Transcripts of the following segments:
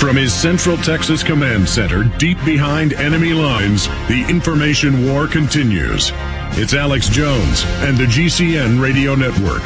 From his Central Texas Command Center, deep behind enemy lines, the information war continues. It's Alex Jones and the GCN Radio Network.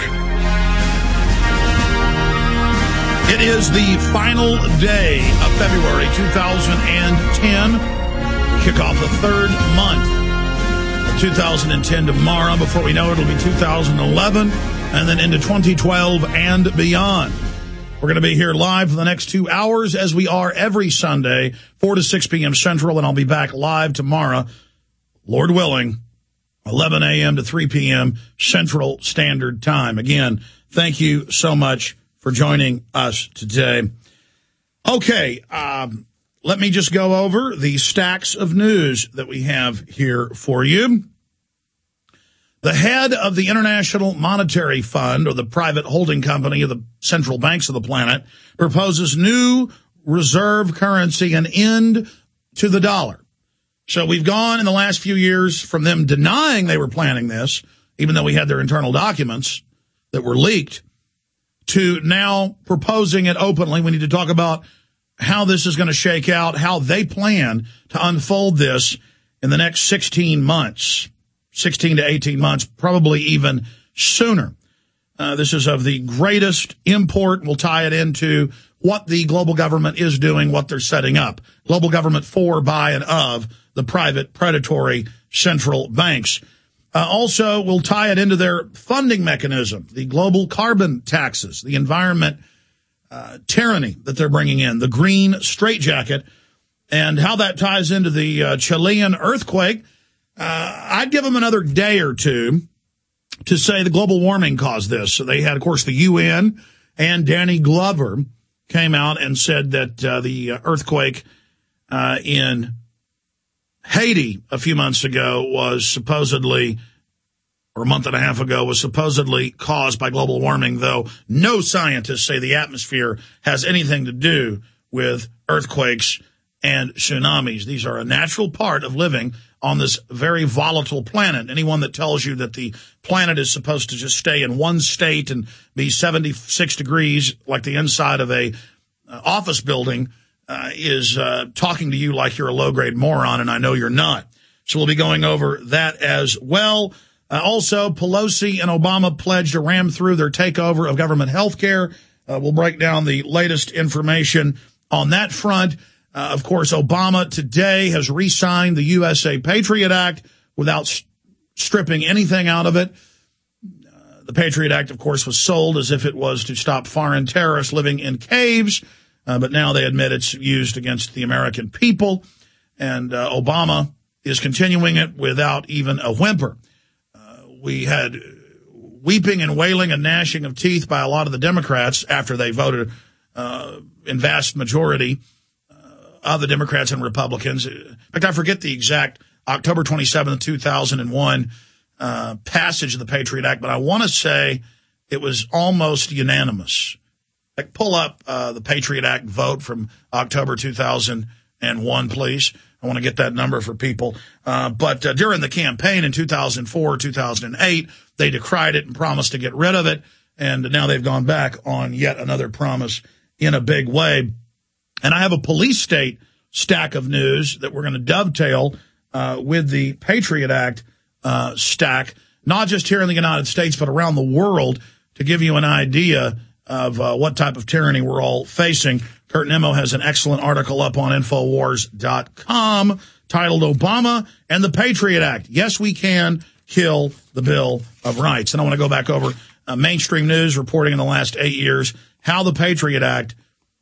It is the final day of February 2010. Kick off the third month of 2010 tomorrow. Before we know it, it'll be 2011 and then into 2012 and beyond. We're going to be here live for the next 2 hours, as we are every Sunday, 4 to 6 p.m. Central, and I'll be back live tomorrow, Lord willing, 11 a.m. to 3 p.m. Central Standard Time. Again, thank you so much for joining us today. Okay, let me just go over the stacks of news that we have here for you. The head of the International Monetary Fund, or the private holding company of the central banks of the planet, proposes new reserve currency, an end to the dollar. So we've gone in the last few years from them denying they were planning this, even though we had their internal documents that were leaked, to now proposing it openly. We need to talk about how this is going to shake out, how they plan to unfold this in the next 16 months. 16 to 18 months, probably even sooner. This is of the greatest import. We'll tie it into what the global government is doing, what they're setting up. Global government for, by, and of the private predatory central banks. Also, we'll tie it into their funding mechanism, the global carbon taxes, the environment tyranny that they're bringing in, the green straitjacket, and how that ties into the Chilean earthquake. I'd give them another day or two to say the global warming caused this. So they had, of course, the UN, and Danny Glover came out and said that the earthquake in Haiti a few months ago was supposedly, or a month and a half ago, was supposedly caused by global warming, though no scientists say the atmosphere has anything to do with earthquakes and tsunamis. These are a natural part of living on this very volatile planet. Anyone that tells you that the planet is supposed to just stay in one state and be 76 degrees like the inside of a office building is talking to you like you're a low-grade moron, and I know you're not. So we'll be going over that as well. Also, Pelosi and Obama pledged to ram through their takeover of government health care. We'll break down the latest information on that front. Of course, Obama today has re-signed the USA Patriot Act without stripping anything out of it. The Patriot Act, of course, was sold as if it was to stop foreign terrorists living in caves, but now they admit it's used against the American people, and Obama is continuing it without even a whimper. We had weeping and wailing and gnashing of teeth by a lot of the Democrats after they voted in vast majority of the Democrats and Republicans. In fact, I forget the exact October 27th, 2001 passage of the Patriot Act, but I want to say it was almost unanimous. Like, pull up the Patriot Act vote from October 2001, please. I want to get that number for people. But during the campaign in 2004, 2008, they decried it and promised to get rid of it, and now they've gone back on yet another promise in a big way. And I have a police state stack of news that we're going to dovetail with the Patriot Act stack, not just here in the United States, but around the world, to give you an idea of what type of tyranny we're all facing. Kurt Nimmo has an excellent article up on Infowars.com titled Obama and the Patriot Act. Yes, we can kill the Bill of Rights. And I want to go back over mainstream news reporting in the last 8 years, how the Patriot Act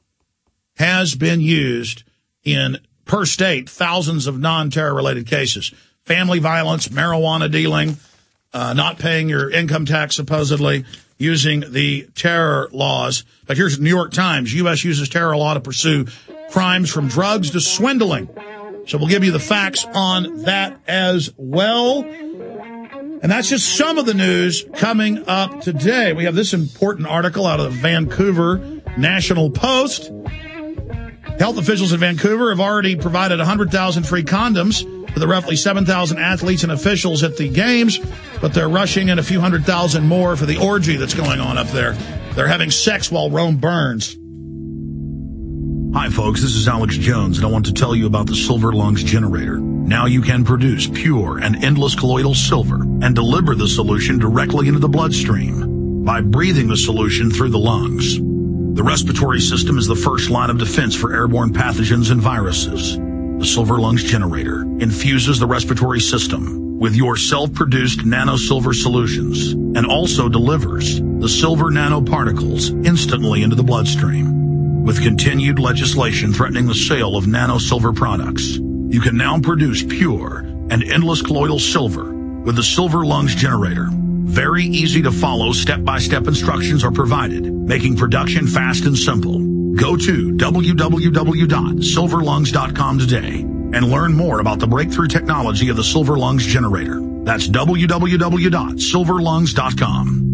has been used in, per state, thousands of non-terror related cases. Family violence, marijuana dealing, not paying your income tax, supposedly, using the terror laws. But here's the New York Times. U.S. uses terror law to pursue crimes from drugs to swindling. So we'll give you the facts on that as well. And that's just some of the news coming up today. We have this important article out of the Vancouver National Post. Health officials in Vancouver have already provided 100,000 free condoms to the roughly 7,000 athletes and officials at the games, but they're rushing in a few 100,000 more for the orgy that's going on up there. They're having sex while Rome burns. Hi folks, this is Alex Jones, and I want to tell you about the Silver Lungs generator. Now you can produce pure and endless colloidal silver and deliver the solution directly into the bloodstream by breathing the solution through the lungs. The respiratory system is the first line of defense for airborne pathogens and viruses. The Silver Lungs generator infuses the respiratory system with your self-produced nano-silver solutions and also delivers the silver nanoparticles instantly into the bloodstream. With continued legislation threatening the sale of nano-silver products, you can now produce pure and endless colloidal silver with the Silver Lungs generator. Very easy to follow step-by-step instructions are provided, making production fast and simple. Go to www.silverlungs.com today and learn more about the breakthrough technology of the Silver Lungs generator. That's www.silverlungs.com.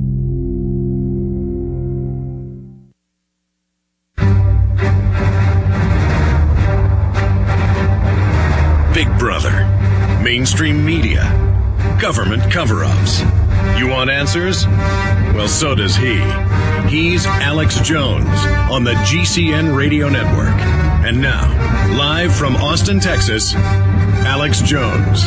Big Brother, mainstream media, government cover-ups. You want answers? Well, so does he. He's Alex Jones on the GCN Radio Network. And now, live from Austin, Texas, Alex Jones.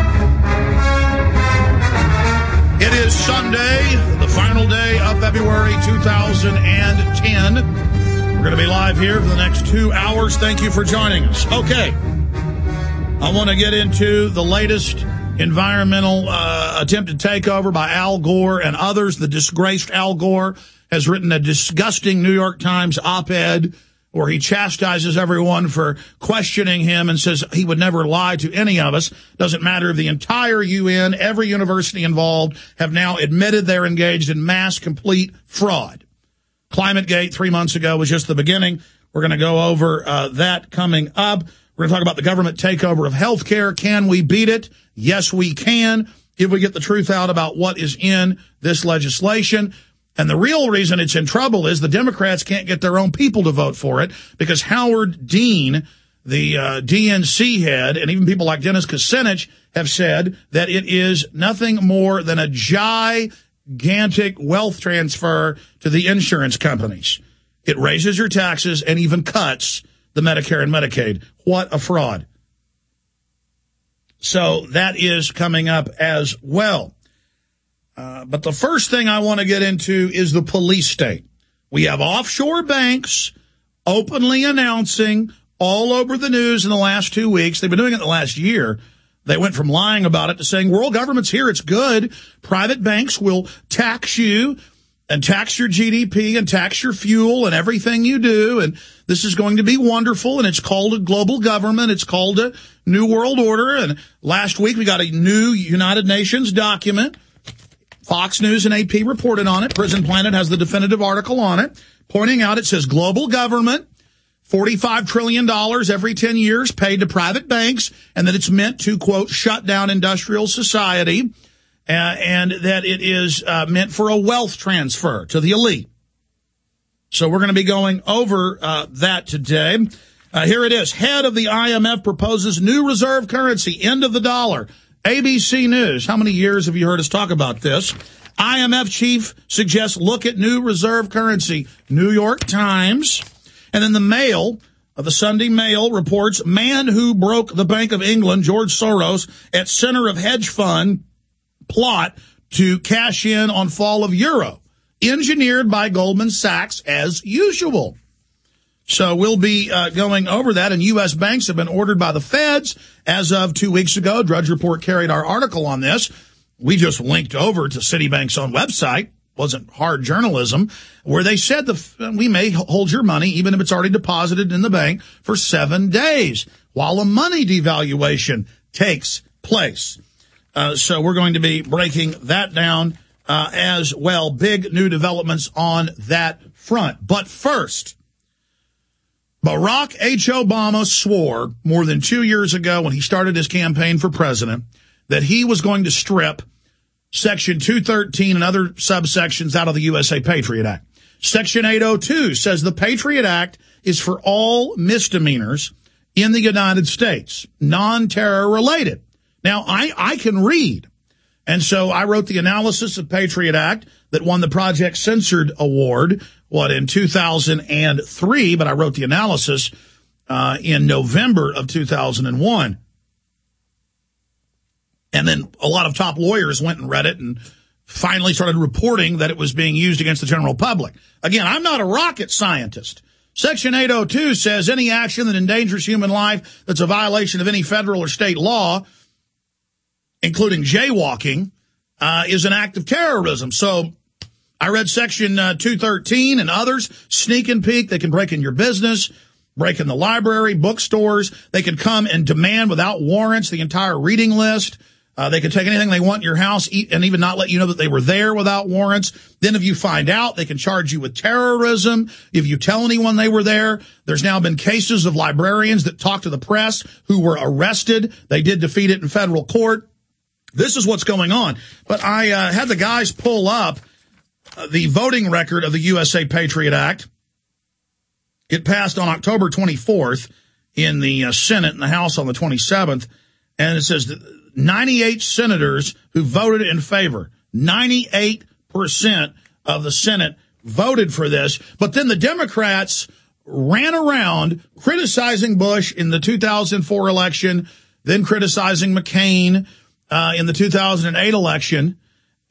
It is Sunday, the final day of February 2010. We're going to be live here for the next 2 hours. Thank you for joining us. Okay. I want to get into the latest environmental attempted takeover by Al Gore and others. The disgraced Al Gore has written a disgusting New York Times op-ed where he chastises everyone for questioning him and says he would never lie to any of us. Doesn't matter if the entire UN, every university involved have now admitted they're engaged in mass complete fraud. ClimateGate 3 months ago was just the beginning. We're going to go over that coming up. We're going to talk about the government takeover of healthcare. Can we beat it? Yes, we can, if we get the truth out about what is in this legislation. And the real reason it's in trouble is the Democrats can't get their own people to vote for it because Howard Dean, the DNC head, and even people like Dennis Kucinich have said that it is nothing more than a gigantic wealth transfer to the insurance companies. It raises your taxes and even cuts the Medicare and Medicaid. What a fraud. So that is coming up as well. But the first thing I want to get into is the police state. We have offshore banks openly announcing all over the news in the last 2 weeks. They've been doing it the last year. They went from lying about it to saying world government's here. It's good. Private banks will tax you and tax your GDP and tax your fuel and everything you do. And this is going to be wonderful. And it's called a global government. It's called a new world order. And last week we got a new United Nations document. Fox News and AP reported on it. Prison Planet has the definitive article on it, pointing out it says global government, $45 trillion every 10 years paid to private banks, and that it's meant to, quote, shut down industrial society. And that it is meant for a wealth transfer to the elite. So we're going to be going over that today. Here it is. Head of the IMF proposes new reserve currency, end of the dollar. ABC News. How many years have you heard us talk about this? IMF chief suggests look at new reserve currency. New York Times. And then the Mail, the Sunday Mail reports, man who broke the Bank of England, George Soros, at center of hedge fund plot to cash in on fall of euro, engineered by Goldman Sachs as usual. So we'll be going over that, and U.S. banks have been ordered by the feds as of 2 weeks ago. Drudge Report carried our article on this. We just linked over to Citibank's own website. Wasn't hard journalism, where they said we may hold your money even if it's already deposited in the bank for 7 days while a money devaluation takes place. So we're going to be breaking that down as well. Big new developments on that front. But first, Barack H. Obama swore more than 2 years ago when he started his campaign for president that he was going to strip Section 213 and other subsections out of the USA Patriot Act. Section 802 says the Patriot Act is for all misdemeanors in the United States, non-terror related. Now, I can read, and so I wrote the analysis of Patriot Act that won the Project Censored Award in 2003, but I wrote the analysis in November of 2001. And then a lot of top lawyers went and read it and finally started reporting that it was being used against the general public. Again, I'm not a rocket scientist. Section 802 says any action that endangers human life that's a violation of any federal or state law, including jaywalking, is an act of terrorism. So I read Section 213 and others. Sneak and peek. They can break in your business, break in the library, bookstores. They can come and demand without warrants the entire reading list. They can take anything they want in your house and even not let you know that they were there without warrants. Then if you find out, they can charge you with terrorism. If you tell anyone they were there, there's now been cases of librarians that talked to the press who were arrested. They did defeat it in federal court. This is what's going on. But I had the guys pull up the voting record of the USA Patriot Act. It passed on October 24th in the Senate and the House on the 27th. And it says that 98 senators who voted in favor. 98% of the Senate voted for this. But then the Democrats ran around criticizing Bush in the 2004 election, then criticizing McCain in the 2008 election,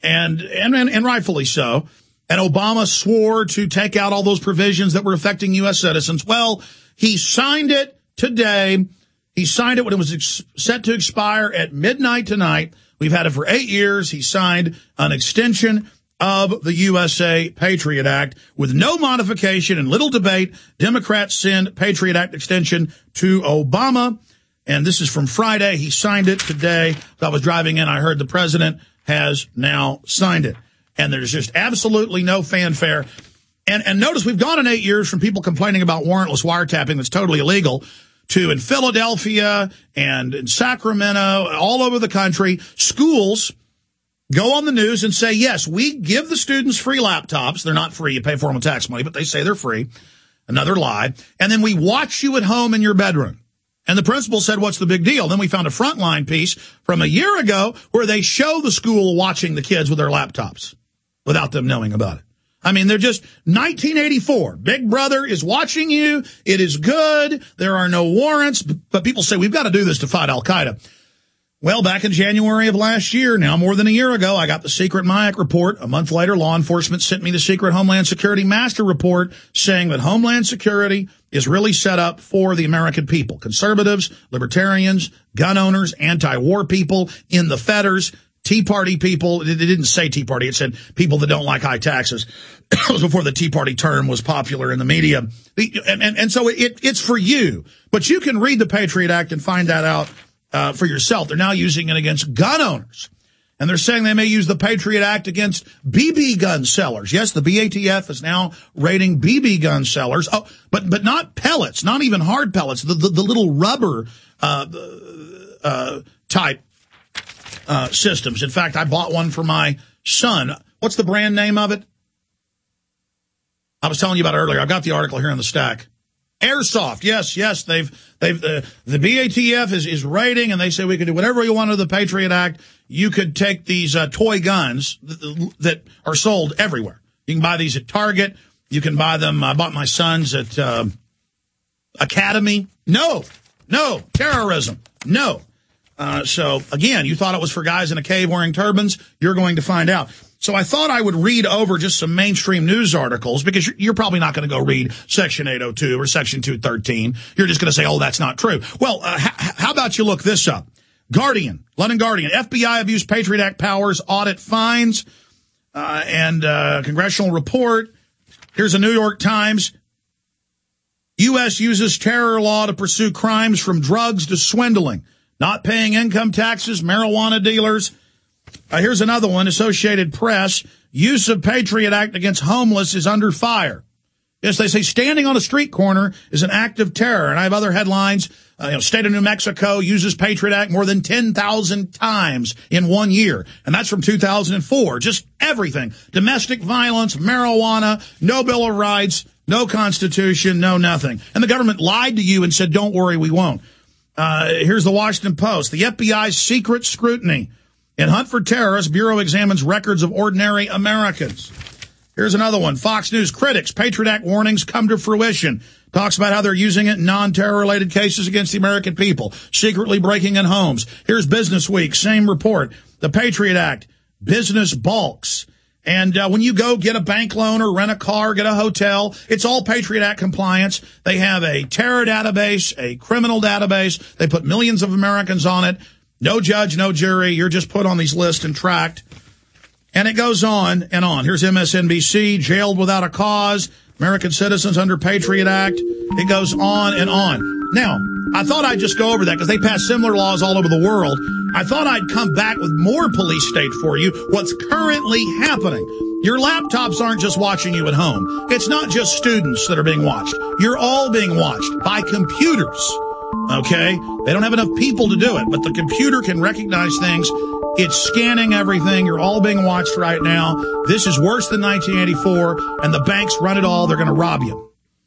and rightfully so. And Obama swore to take out all those provisions that were affecting U.S. citizens. Well, he signed it today. He signed it when it was set to expire at midnight tonight. We've had it for 8 years. He signed an extension of the USA Patriot Act with no modification and little debate. Democrats send Patriot Act extension to Obama. And this is from Friday. He signed it today. As I was driving in, I heard the president has now signed it. And there's just absolutely no fanfare. And notice we've gone in 8 years from people complaining about warrantless wiretapping that's totally illegal to in Philadelphia and in Sacramento, all over the country, schools go on the news and say, yes, we give the students free laptops. They're not free. You pay for them with tax money, but they say they're free. Another lie. And then we watch you at home in your bedroom. And the principal said, what's the big deal? Then we found a Frontline piece from a year ago where they show the school watching the kids with their laptops without them knowing about it. I mean, they're just 1984. Big Brother is watching you. It is good. There are no warrants. But people say, we've got to do this to fight Al-Qaeda. Well, back in January of last year, now more than a year ago, I got the secret MIAC report. A month later, law enforcement sent me the secret Homeland Security Master Report saying that Homeland Security is really set up for the American people. Conservatives, libertarians, gun owners, anti-war people, in the fetters, Tea Party people. It didn't say Tea Party. It said people that don't like high taxes. It was before the Tea Party term was popular in the media. And so it's for you. But you can read the Patriot Act and find that out for yourself. They're now using it against gun owners. And they're saying they may use the Patriot Act against BB gun sellers. Yes, the BATF is now raiding BB gun sellers. Oh, but not pellets, not even hard pellets, the little rubber type systems. In fact, I bought one for my son. What's the brand name of it? I was telling you about it earlier. I've got the article here on the stack. Airsoft. Yes. The BATF is raiding, and they say we can do whatever you want under the Patriot Act. You could take these toy guns that are sold everywhere. You can buy these at Target. You can buy them. I bought my son's at Academy. No. Terrorism. No. So again, you thought it was for guys in a cave wearing turbans. You're going to find out. So I thought I would read over just some mainstream news articles, because you're probably not going to go read Section 802 or Section 213. You're just going to say, oh, that's not true. Well, how about you look this up? London Guardian, FBI abused Patriot Act powers, audit fines, and congressional report. Here's a New York Times. U.S. uses terror law to pursue crimes from drugs to swindling, not paying income taxes, marijuana dealers. Here's another one, Associated Press. Use of Patriot Act against homeless is under fire. Yes, they say standing on a street corner is an act of terror. And I have other headlines. State of New Mexico uses Patriot Act more than 10,000 times in 1 year. And that's from 2004. Just everything. Domestic violence, marijuana, no Bill of Rights, no Constitution, no nothing. And the government lied to you and said, don't worry, we won't. Here's the Washington Post. The FBI's secret scrutiny. In hunt for terrorists, Bureau examines records of ordinary Americans. Here's another one. Fox News critics, Patriot Act warnings come to fruition. Talks about how they're using it in non-terror-related cases against the American people, secretly breaking in homes. Here's Business Week, same report. The Patriot Act, business balks. And when you go get a bank loan or rent a car, get a hotel, it's all Patriot Act compliance. They have a terror database, a criminal database. They put millions of Americans on it. No judge, no jury. You're just put on these lists and tracked. And it goes on and on. Here's MSNBC, jailed without a cause, American citizens under Patriot Act. It goes on and on. Now, I thought I'd just go over that because they pass similar laws all over the world. I thought I'd come back with more police state for you, what's currently happening. Your laptops aren't just watching you at home. It's not just students that are being watched. You're all being watched by computers, okay? They don't have enough people to do it, but the computer can recognize things. It's scanning everything. You're all being watched right now. This is worse than 1984, and the banks run it all. They're going to rob you.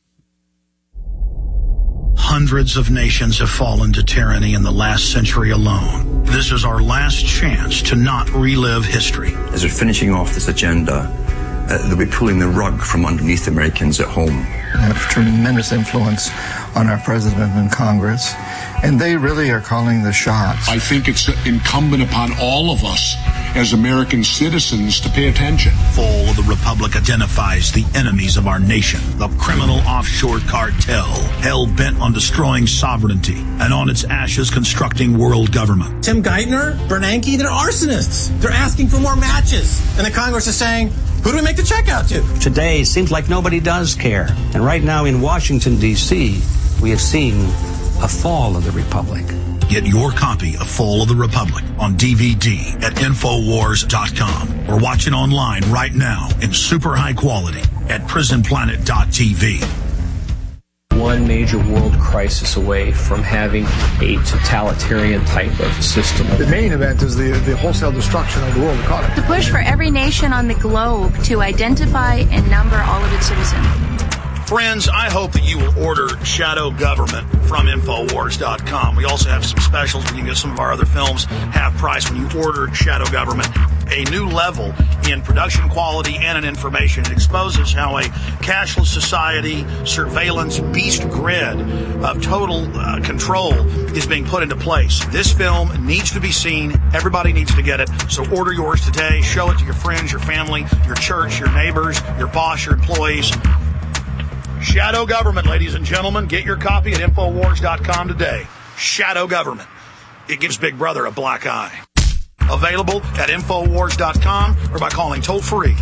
Hundreds of nations have fallen to tyranny in the last century alone. This is our last chance to not relive history. As they're finishing off this agenda, they'll be pulling the rug from underneath Americans at home. They have tremendous influence on our president and Congress, and they really are calling the shots. I think it's incumbent upon all of us as American citizens to pay attention. Fall of the Republic identifies the enemies of our nation, the criminal offshore cartel, hell-bent on destroying sovereignty and on its ashes constructing world government. Tim Geithner, Bernanke, they're arsonists. They're asking for more matches. And the Congress is saying, who do we make the check out to? Today, it seems like nobody does care. And right now in Washington, D.C., we have seen a fall of the Republic. Get your copy of Fall of the Republic on DVD at Infowars.com or watch it online right now in super high quality at prisonplanet.tv. One major world crisis away from having a totalitarian type of system. The main event is the wholesale destruction of the world economy. The push for every nation on the globe to identify and number all of its citizens. Friends, I hope that you will order Shadow Government from Infowars.com. We also have some specials where you can get some of our other films half price when you order Shadow Government. A new level in production quality and in information. It exposes how a cashless society, surveillance, beast grid of total control is being put into place. This film needs to be seen. Everybody needs to get it. So order yours today. Show it to your friends, your family, your church, your neighbors, your boss, your employees. Shadow Government, ladies and gentlemen. Get your copy at Infowars.com today. Shadow Government. It gives Big Brother a black eye. Available at Infowars.com or by calling toll-free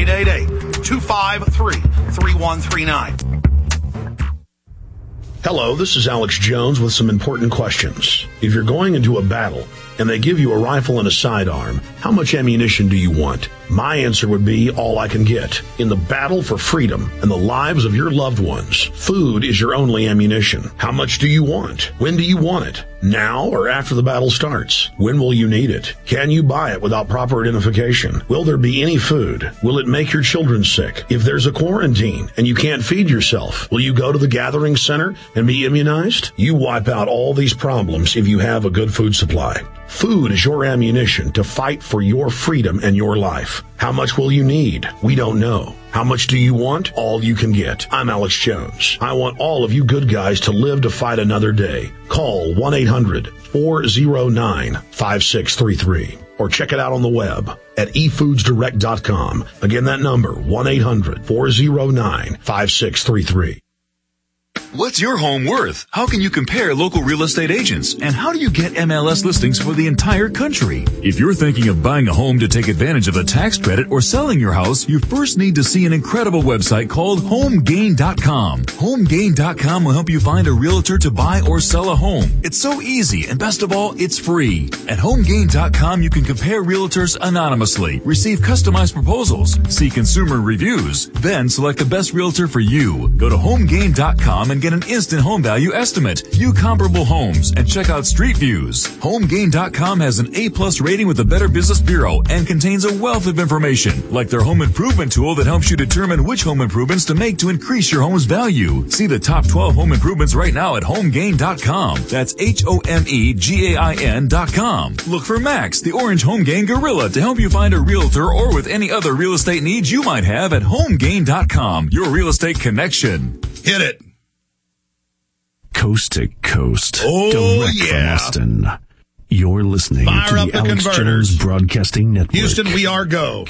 888-253-3139. Hello, this is Alex Jones with some important questions. If you're going into a battle and they give you a rifle and a sidearm, how much ammunition do you want? My answer would be all I can get. In the battle for freedom and the lives of your loved ones, food is your only ammunition. How much do you want? When do you want it? Now or after the battle starts? When will you need it? Can you buy it without proper identification? Will there be any food? Will it make your children sick? If there's a quarantine and you can't feed yourself, will you go to the gathering center and be immunized? You wipe out all these problems if you have a good food supply. Food is your ammunition to fight for your freedom and your life. How much will you need? We don't know. How much do you want? All you can get. I'm Alex Jones. I want all of you good guys to live to fight another day. Call 1-800-409-5633 or check it out on the web at efoodsdirect.com. Again, that number, 1-800-409-5633. What's your home worth? How can you compare local real estate agents? And how do you get MLS listings for the entire country? If you're thinking of buying a home to take advantage of a tax credit or selling your house, you first need to see an incredible website called HomeGain.com. HomeGain.com will help you find a realtor to buy or sell a home. It's so easy, and best of all, it's free. At HomeGain.com, you can compare realtors anonymously, receive customized proposals, see consumer reviews, then select the best realtor for you. Go to HomeGain.com and get an instant home value estimate. View comparable homes and check out Street Views. HomeGain.com has an A+ rating with the Better Business Bureau and contains a wealth of information, like their home improvement tool that helps you determine which home improvements to make to increase your home's value. See the top 12 home improvements right now at HomeGain.com. That's HomeGain.com. Look for Max, the orange HomeGain gorilla, to help you find a realtor or with any other real estate needs you might have at HomeGain.com. Your real estate connection. Hit it. Coast to coast. Oh, direct yeah. from Austin. You're listening Fire to up the the Alex converters. Jones Broadcasting Network. Houston, we are go.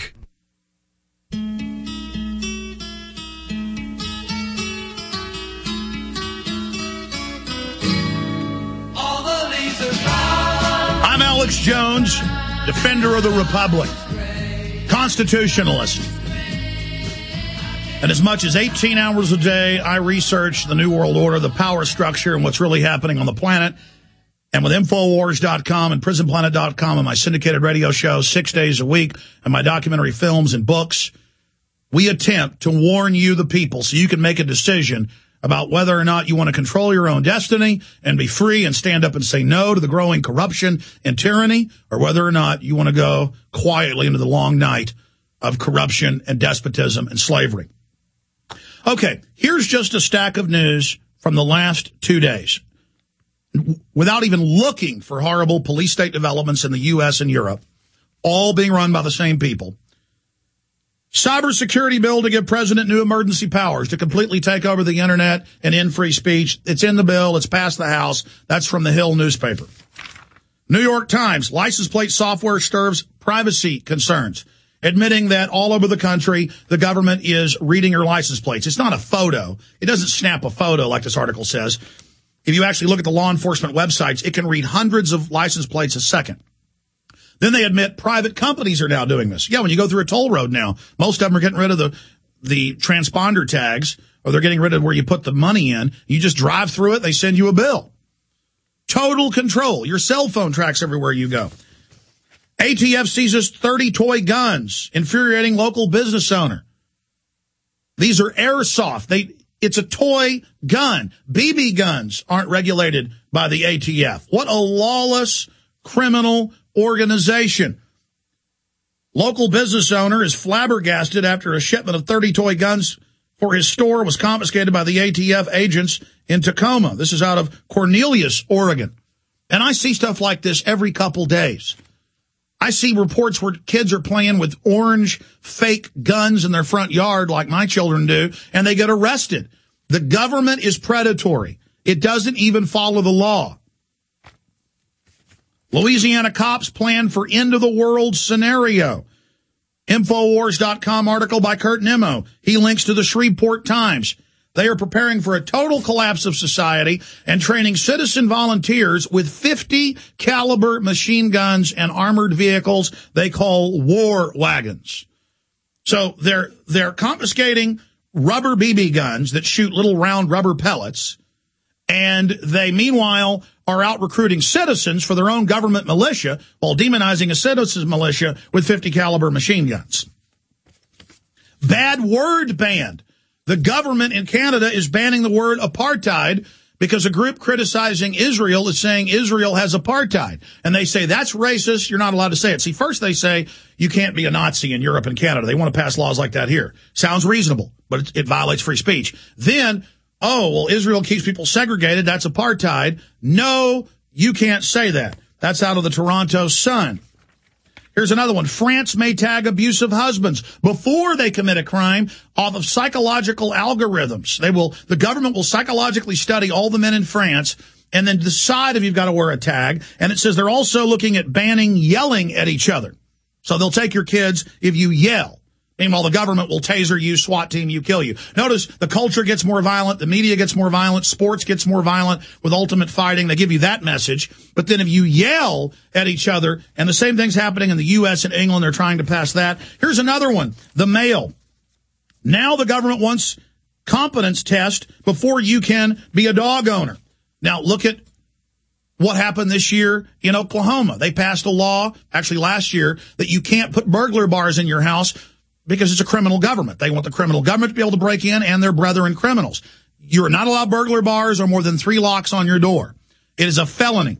I'm Alex Jones, defender of the Republic, constitutionalist. And as much as 18 hours a day, I research the New World Order, the power structure, and what's really happening on the planet. And with Infowars.com and PrisonPlanet.com and my syndicated radio show 6 days a week and my documentary films and books, we attempt to warn you, the people, so you can make a decision about whether or not you want to control your own destiny and be free and stand up and say no to the growing corruption and tyranny, or whether or not you want to go quietly into the long night of corruption and despotism and slavery. Okay, here's just a stack of news from the last 2 days. Without even looking for horrible police state developments in the U.S. and Europe, all being run by the same people. Cybersecurity bill to give president new emergency powers to completely take over the internet and end free speech. It's in the bill. It's passed the House. That's from the Hill newspaper. New York Times, license plate software stirs privacy concerns, admitting that all over the country, the government is reading your license plates. It's not a photo. It doesn't snap a photo like this article says. If you actually look at the law enforcement websites, it can read hundreds of license plates a second. Then they admit private companies are now doing this. Yeah, when you go through a toll road now, most of them are getting rid of the transponder tags, or they're getting rid of where you put the money in. You just drive through it, they send you a bill. Total control. Your cell phone tracks everywhere you go. ATF seizes 30 toy guns, infuriating local business owner. These are airsoft. It's a toy gun. BB guns aren't regulated by the ATF. What a lawless criminal organization. Local business owner is flabbergasted after a shipment of 30 toy guns for his store was confiscated by the ATF agents in Tacoma. This is out of Cornelius, Oregon. And I see stuff like this every couple days. I see reports where kids are playing with orange fake guns in their front yard like my children do, and they get arrested. The government is predatory. It doesn't even follow the law. Louisiana cops plan for end-of-the-world scenario. Infowars.com article by Kurt Nimmo. He links to the Shreveport Times. They are preparing for a total collapse of society and training citizen volunteers with 50 caliber machine guns and armored vehicles they call war wagons. So they're confiscating rubber BB guns that shoot little round rubber pellets, and they meanwhile are out recruiting citizens for their own government militia while demonizing a citizen's militia with 50 caliber machine guns. Bad word banned. The government in Canada is banning the word apartheid because a group criticizing Israel is saying Israel has apartheid. And they say that's racist. You're not allowed to say it. See, first they say you can't be a Nazi in Europe and Canada. They want to pass laws like that here. Sounds reasonable, but it violates free speech. Then, oh, well, Israel keeps people segregated. That's apartheid. No, you can't say that. That's out of the Toronto Sun. Here's another one. France may tag abusive husbands before they commit a crime off of psychological algorithms. The government will psychologically study all the men in France and then decide if you've got to wear a tag. And it says they're also looking at banning yelling at each other. So they'll take your kids if you yell. Meanwhile, the government will taser you, SWAT team you, kill you. Notice the culture gets more violent, the media gets more violent, sports gets more violent with ultimate fighting. They give you that message. But then if you yell at each other, and the same thing's happening in the U.S. and England, they're trying to pass that. Here's another one, the Mail. Now the government wants competence test before you can be a dog owner. Now look at what happened this year in Oklahoma. They passed a law, actually last year, that you can't put burglar bars in your house because it's a criminal government. They want the criminal government to be able to break in and their brethren criminals. you're not allowed burglar bars or more than 3 locks on your door. It is a felony.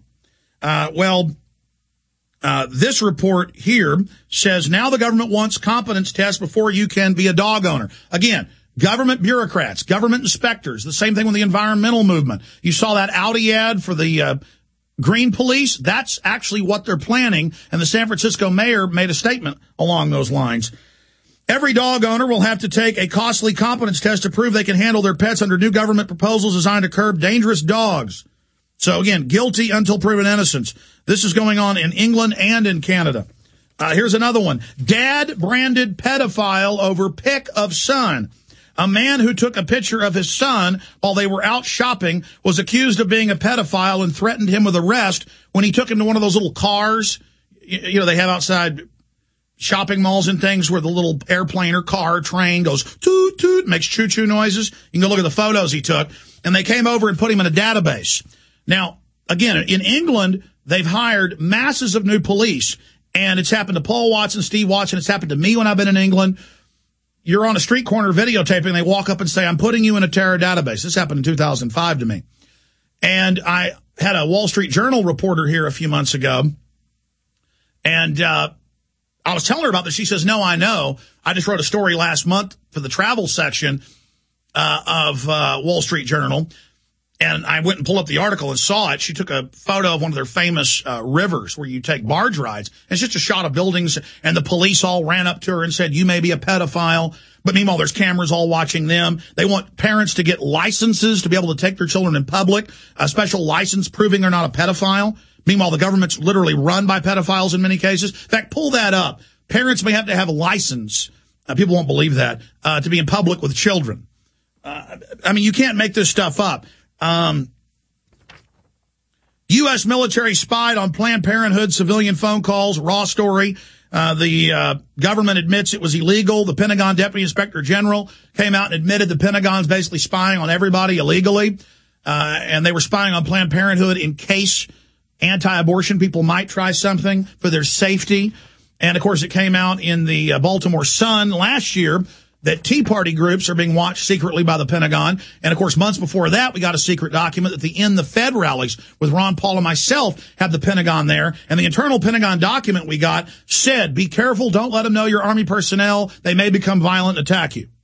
This report here says now the government wants competence tests before you can be a dog owner. Again, government bureaucrats, government inspectors, the same thing with the environmental movement. You saw that Audi ad for the green police. That's actually what they're planning, and the San Francisco mayor made a statement along those lines. Every dog owner will have to take a costly competence test to prove they can handle their pets under new government proposals designed to curb dangerous dogs. So, again, guilty until proven innocence. This is going on in England and in Canada. Here's another one. Dad branded pedophile over pic of son. A man who took a picture of his son while they were out shopping was accused of being a pedophile and threatened him with arrest when he took him to one of those little cars, you know, they have outside shopping malls and things where the little airplane or car, train goes toot, toot, makes choo-choo noises. You can go look at the photos he took. And they came over and put him in a database. Now, again, in England, they've hired masses of new police. And it's happened to Paul Watson, Steve Watson. It's happened to me when I've been in England. You're on a street corner videotaping. They walk up and say, I'm putting you in a terror database. This happened in 2005 to me. And I had a Wall Street Journal reporter here a few months ago. And I was telling her about this. She says, no, I know. I just wrote a story last month for the travel section of Wall Street Journal. And I went and pulled up the article and saw it. She took a photo of one of their famous rivers where you take barge rides. And it's just a shot of buildings, and the police all ran up to her and said, you may be a pedophile. But meanwhile, there's cameras all watching them. They want parents to get licenses to be able to take their children in public, a special license proving they're not a pedophile. Meanwhile, the government's literally run by pedophiles in many cases. In fact, pull that up. Parents may have to have a license. People won't believe that, to be in public with children. I mean, you can't make this stuff up. U.S. military spied on Planned Parenthood civilian phone calls. Raw story. The government admits it was illegal. The Pentagon Deputy Inspector General came out and admitted the Pentagon's basically spying on everybody illegally. And they were spying on Planned Parenthood in case anti-abortion people might try something for their safety. And, of course, it came out in the Baltimore Sun last year that Tea Party groups are being watched secretly by the Pentagon. And, of course, months before that, we got a secret document that the End the Fed rallies with Ron Paul and myself have the Pentagon there. And the internal Pentagon document we got said, be careful, don't let them know you're Army personnel. They may become violent and attack you.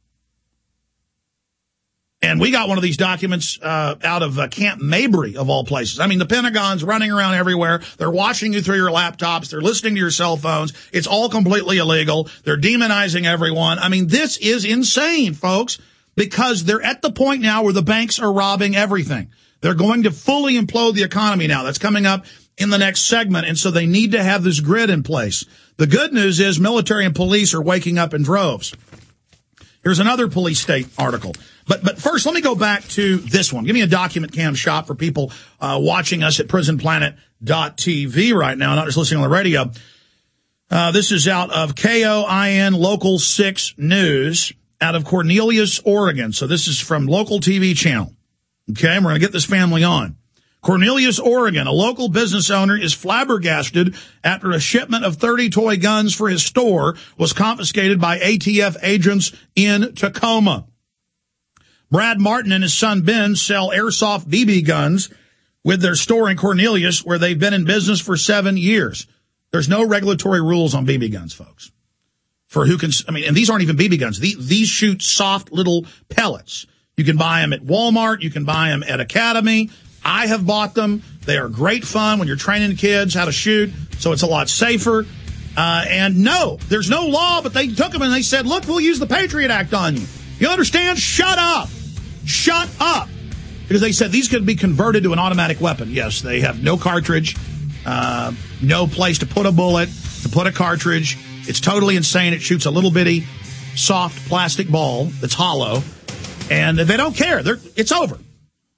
And we got one of these documents out of Camp Mabry, of all places. I mean, the Pentagon's running around everywhere. They're watching you through your laptops. They're listening to your cell phones. It's all completely illegal. They're demonizing everyone. I mean, this is insane, folks, because they're at the point now where the banks are robbing everything. They're going to fully implode the economy now. That's coming up in the next segment, and so they need to have this grid in place. The good news is military and police are waking up in droves. Here's another police state article. But first, let me go back to this one. Give me a document cam shot for people watching us at prisonplanet.tv right now, not just listening on the radio. This is out of KOIN Local 6 News out of Cornelius, Oregon. So this is from local TV channel. Okay, and we're going to get this family on. Cornelius, Oregon, a local business owner is flabbergasted after a shipment of 30 toy guns for his store was confiscated by ATF agents in Tacoma. Brad Martin and his son Ben sell airsoft BB guns with their store in Cornelius, where they've been in business for 7 years. There's no regulatory rules on BB guns, folks. For who can, I mean, and these aren't even BB guns. These shoot soft little pellets. You can buy them at Walmart. You can buy them at Academy. I have bought them. They are great fun when you're training kids how to shoot, so it's a lot safer. And no, there's no law, but they took them and they said, look, we'll use the Patriot Act on you. You understand? Shut up. Shut up. Because they said these could be converted to an automatic weapon. Yes, they have no cartridge, no place to put a bullet, to put a cartridge. It's totally insane. It shoots a little bitty soft plastic ball that's hollow, and they don't care. It's over.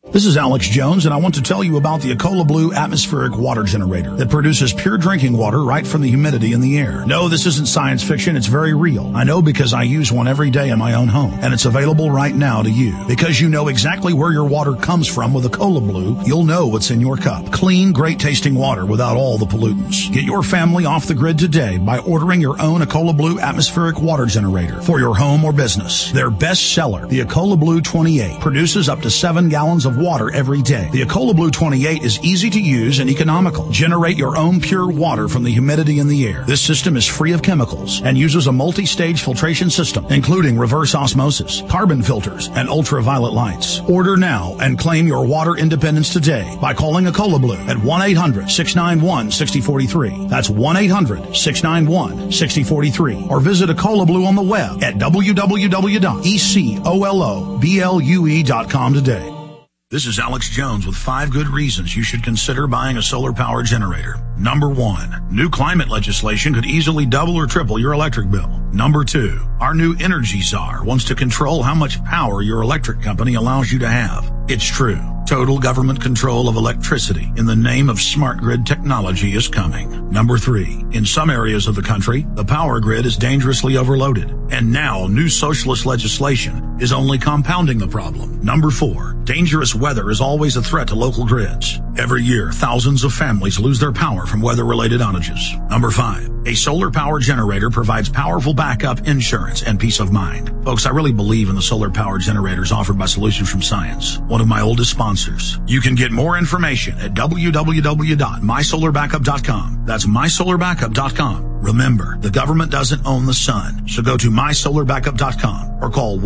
This is Alex Jones, and I want to tell you about the Ecola Blue atmospheric water generator that produces pure drinking water right from the humidity in the air. No, this isn't science fiction. It's very real. I know because I use one every day in my own home, and it's available right now to you. Because you know exactly where your water comes from with Ecola Blue, you'll know what's in your cup. Clean, great-tasting water without all the pollutants. Get your family off the grid today by ordering your own Ecola Blue atmospheric water generator for your home or business. Their best seller, the Ecola Blue 28, produces up to 7 gallons of water every day. The Ecola Blue 28 is easy to use and economical. Generate your own pure water from the humidity in the air. This system is free of chemicals and uses a multi-stage filtration system, including reverse osmosis, carbon filters, and ultraviolet lights. Order now and claim your water independence today by calling Ecola Blue at 1-800-691-6043. That's 1-800-691-6043. Or visit Ecola Blue on the web at www.ecoloblu.com today. This is Alex Jones with 5 good reasons you should consider buying a solar power generator. Number 1, new climate legislation could easily double or triple your electric bill. Number 2, our new energy czar wants to control how much power your electric company allows you to have. It's true. Total government control of electricity in the name of smart grid technology is coming. Number 3, in some areas of the country, the power grid is dangerously overloaded. And now new socialist legislation is only compounding the problem. Number 4, dangerous weather is always a threat to local grids. Every year, thousands of families lose their power from weather-related outages. Number 5, a solar power generator provides powerful backup insurance and peace of mind. Folks, I really believe in the solar power generators offered by Solutions from Science, one of my oldest sponsors. You can get more information at www.mysolarbackup.com. That's mysolarbackup.com. Remember, the government doesn't own the sun, so go to mysolarbackup.com or call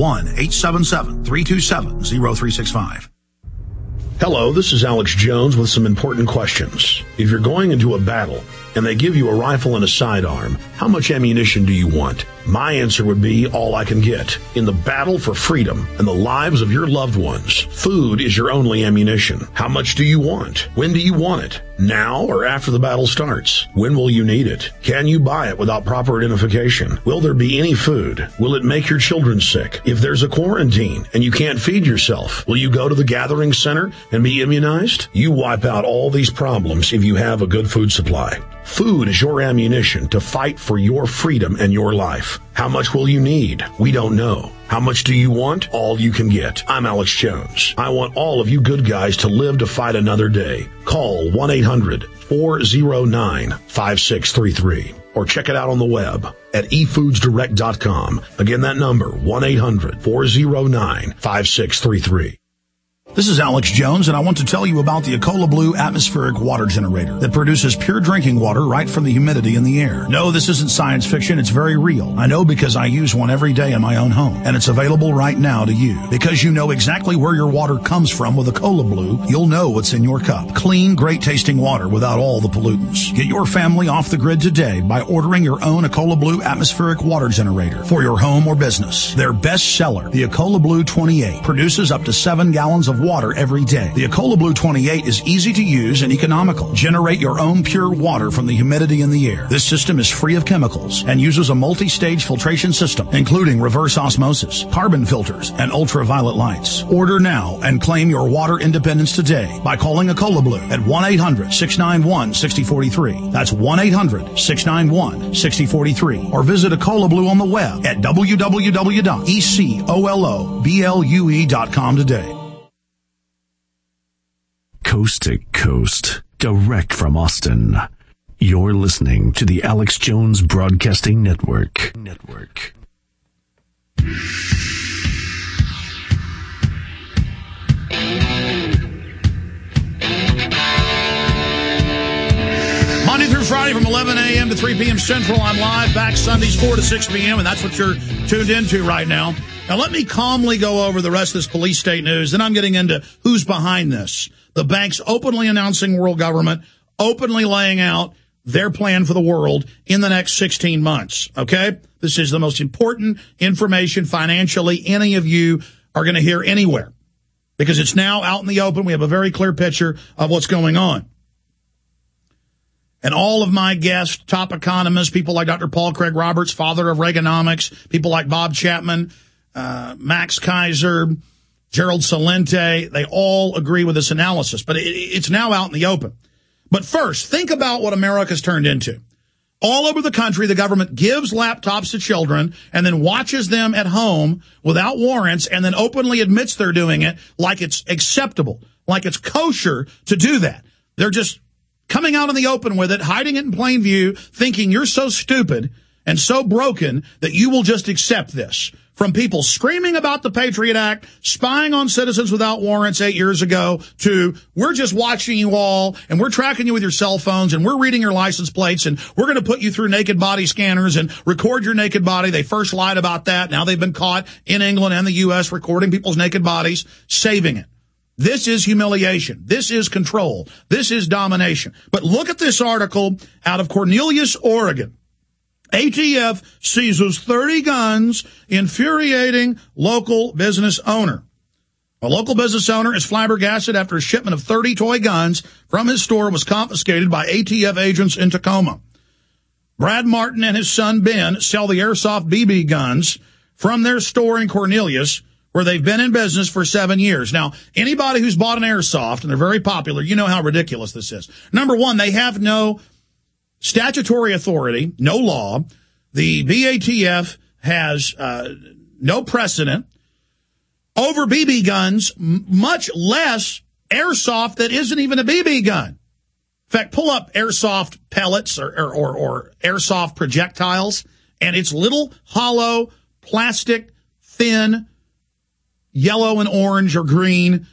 1-877-327-0365. Hello, this is Alex Jones with some important questions. If you're going into a battle and they give you a rifle and a sidearm, how much ammunition do you want? My answer would be all I can get. In the battle for freedom and the lives of your loved ones, food is your only ammunition. How much do you want? When do you want it? Now or after the battle starts? When will you need it? Can you buy it without proper identification? Will there be any food? Will it make your children sick? If there's a quarantine and you can't feed yourself, will you go to the gathering center and be immunized? You wipe out all these problems if you have a good food supply. Food is your ammunition to fight for your freedom and your life. How much will you need? We don't know. How much do you want? All you can get. I'm Alex Jones. I want all of you good guys to live to fight another day. Call 1-800-409-5633 or check it out on the web at efoodsdirect.com. Again, that number, 1-800-409-5633. This is Alex Jones, and I want to tell you about the Ecola Blue atmospheric water generator that produces pure drinking water right from the humidity in the air. No, this isn't science fiction. It's very real. I know because I use one every day in my own home, and it's available right now to you. Because you know exactly where your water comes from with Ecola Blue, you'll know what's in your cup. Clean, great-tasting water without all the pollutants. Get your family off the grid today by ordering your own Ecola Blue atmospheric water generator for your home or business. Their best seller, the Ecola Blue 28, produces up to 7 gallons of water every day. The Ecola Blue 28 is easy to use and economical. Generate your own pure water from the humidity in the air. This system is free of chemicals and uses a multi-stage filtration system, including reverse osmosis, carbon filters, and ultraviolet lights. Order now and claim your water independence today by calling Ecola Blue at 1-800-691-6043. That's 1-800-691-6043. Or visit Ecola Blue on the web at www.ecoloblu.com today. Coast to coast, direct from Austin. You're listening to the Alex Jones Broadcasting Network. Monday through Friday from 11 a.m. to 3 p.m. Central. I'm live back Sundays 4 to 6 p.m., and that's what you're tuned into right now. Now, let me calmly go over the rest of this police state news. Then I'm getting into who's behind this. The banks openly announcing world government, openly laying out their plan for the world in the next 16 months, okay? This is the most important information financially any of you are going to hear anywhere because it's now out in the open. We have a very clear picture of what's going on. And all of my guests, top economists, people like Dr. Paul Craig Roberts, father of Reaganomics, people like Bob Chapman, Max Kaiser, Gerald Celente, they all agree with this analysis, but it's now out in the open. But first, think about what America's turned into. All over the country, the government gives laptops to children and then watches them at home without warrants and then openly admits they're doing it like it's acceptable, like it's kosher to do that. They're just coming out in the open with it, hiding it in plain view, thinking you're so stupid and so broken that you will just accept this. From people screaming about the Patriot Act, spying on citizens without warrants 8 years ago, to we're just watching you all, and we're tracking you with your cell phones, and we're reading your license plates, and we're going to put you through naked body scanners and record your naked body. They first lied about that. Now they've been caught in England and the U.S. recording people's naked bodies, saving it. This is humiliation. This is control. This is domination. But look at this article out of Cornelius, Oregon. ATF seizes 30 guns, infuriating local business owner. A local business owner is flabbergasted after a shipment of 30 toy guns from his store was confiscated by ATF agents in Tacoma. Brad Martin and his son Ben sell the airsoft BB guns from their store in Cornelius, where they've been in business for 7 years. Now, anybody who's bought an airsoft, and they're very popular, you know how ridiculous this is. Number one, they have no statutory authority, no law. The BATF has no precedent over BB guns, much less airsoft that isn't even a BB gun. In fact, pull up airsoft pellets or airsoft projectiles, and it's little hollow, plastic, thin, yellow and orange or green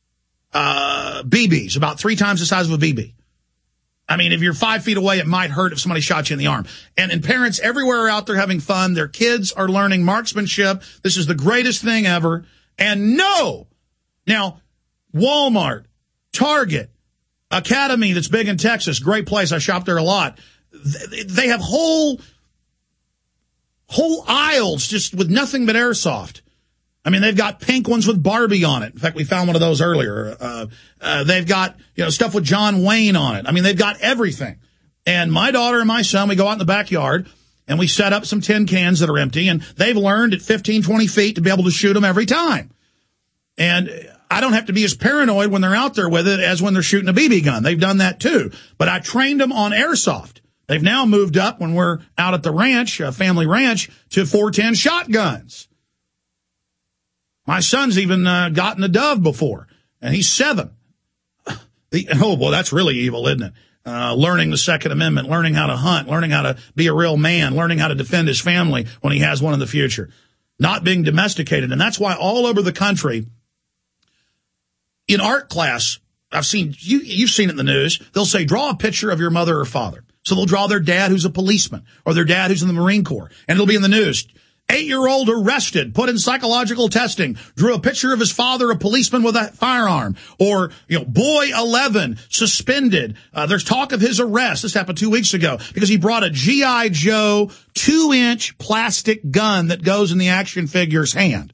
BBs, about 3 times the size of a BB. I mean, if you're 5 feet away, it might hurt if somebody shot you in the arm. And parents everywhere are out there having fun. Their kids are learning marksmanship. This is the greatest thing ever. And no! Now, Walmart, Target, Academy, that's big in Texas, great place. I shop there a lot. They have whole aisles just with nothing but airsoft. I mean, they've got pink ones with Barbie on it. In fact, we found one of those earlier. They've got, stuff with John Wayne on it. I mean, they've got everything. And my daughter and my son, we go out in the backyard and we set up some tin cans that are empty, and they've learned at 15, 20 feet to be able to shoot them every time. And I don't have to be as paranoid when they're out there with it as when they're shooting a BB gun. They've done that too. But I trained them on airsoft. They've now moved up when we're out at the ranch, family ranch, to 410 shotguns. My son's even gotten a Dove before, and he's 7. Oh, boy, that's really evil, isn't it? Learning the Second Amendment, learning how to hunt, learning how to be a real man, learning how to defend his family when he has one in the future. Not being domesticated. And that's why all over the country, in art class, I've seen, you've seen it in the news, they'll say, draw a picture of your mother or father. So they'll draw their dad who's a policeman or their dad who's in the Marine Corps, and it'll be in the news. 8-year-old arrested, put in psychological testing, drew a picture of his father, a policeman with a firearm. Or, boy 11, suspended. There's talk of his arrest. This happened 2 weeks ago because he brought a G.I. Joe 2-inch plastic gun that goes in the action figure's hand.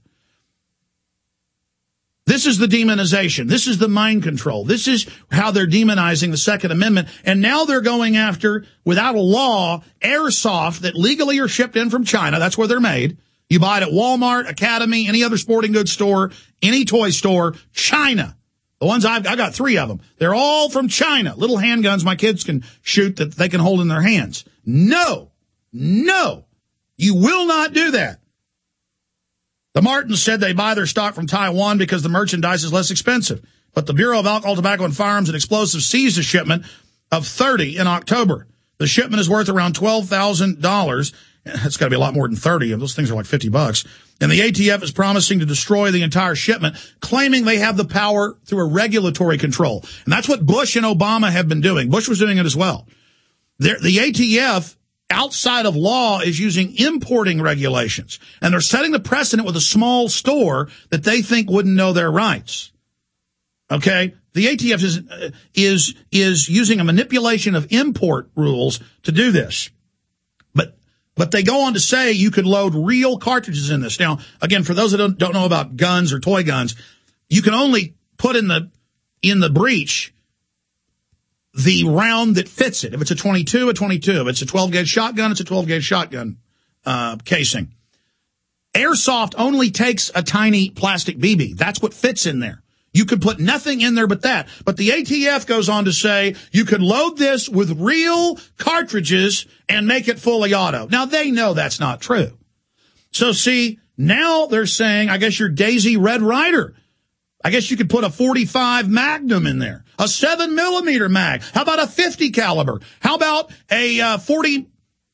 This is the demonization. This is the mind control. This is how they're demonizing the Second Amendment. And now they're going after, without a law, airsoft that legally are shipped in from China. That's where they're made. You buy it at Walmart, Academy, any other sporting goods store, any toy store, China. The ones I got 3 of them. They're all from China. Little handguns my kids can shoot that they can hold in their hands. No, you will not do that. The Martins said they buy their stock from Taiwan because the merchandise is less expensive. But the Bureau of Alcohol, Tobacco, and Firearms and Explosives seized a shipment of 30 in October. The shipment is worth around $12,000. It's got to be a lot more than 30. Those things are like $50. And the ATF is promising to destroy the entire shipment, claiming they have the power through a regulatory control. And that's what Bush and Obama have been doing. Bush was doing it as well. The ATF, outside of law, is using importing regulations. And they're setting the precedent with a small store that they think wouldn't know their rights. Okay? The ATF is using a manipulation of import rules to do this. But they go on to say you could load real cartridges in this. Now, again, for those that don't know about guns or toy guns, you can only put in the breech the round that fits it. If it's a 22, a 22. If it's a 12-gauge shotgun, it's a 12-gauge shotgun casing. Airsoft only takes a tiny plastic BB. That's what fits in there. You could put nothing in there but that. But the ATF goes on to say you could load this with real cartridges and make it fully auto. Now, they know that's not true. So, see, now they're saying, I guess your Daisy Red Ryder. I guess you could put a 45 Magnum in there, a 7mm mag. How about a 50 caliber? How about a 40mm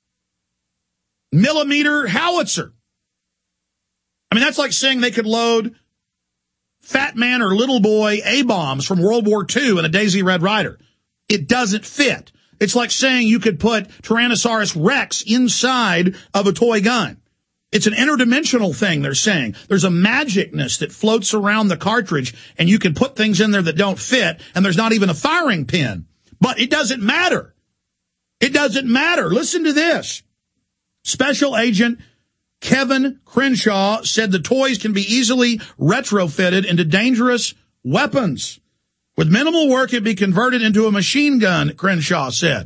howitzer? I mean, that's like saying they could load Fat Man or Little Boy A-bombs from World War II in a Daisy Red Ryder. It doesn't fit. It's like saying you could put Tyrannosaurus Rex inside of a toy gun. It's an interdimensional thing, they're saying. There's a magicness that floats around the cartridge, and you can put things in there that don't fit, and there's not even a firing pin. But it doesn't matter. It doesn't matter. Listen to this. Special Agent Kevin Crenshaw said the toys can be easily retrofitted into dangerous weapons. With minimal work, it'd be converted into a machine gun, Crenshaw said.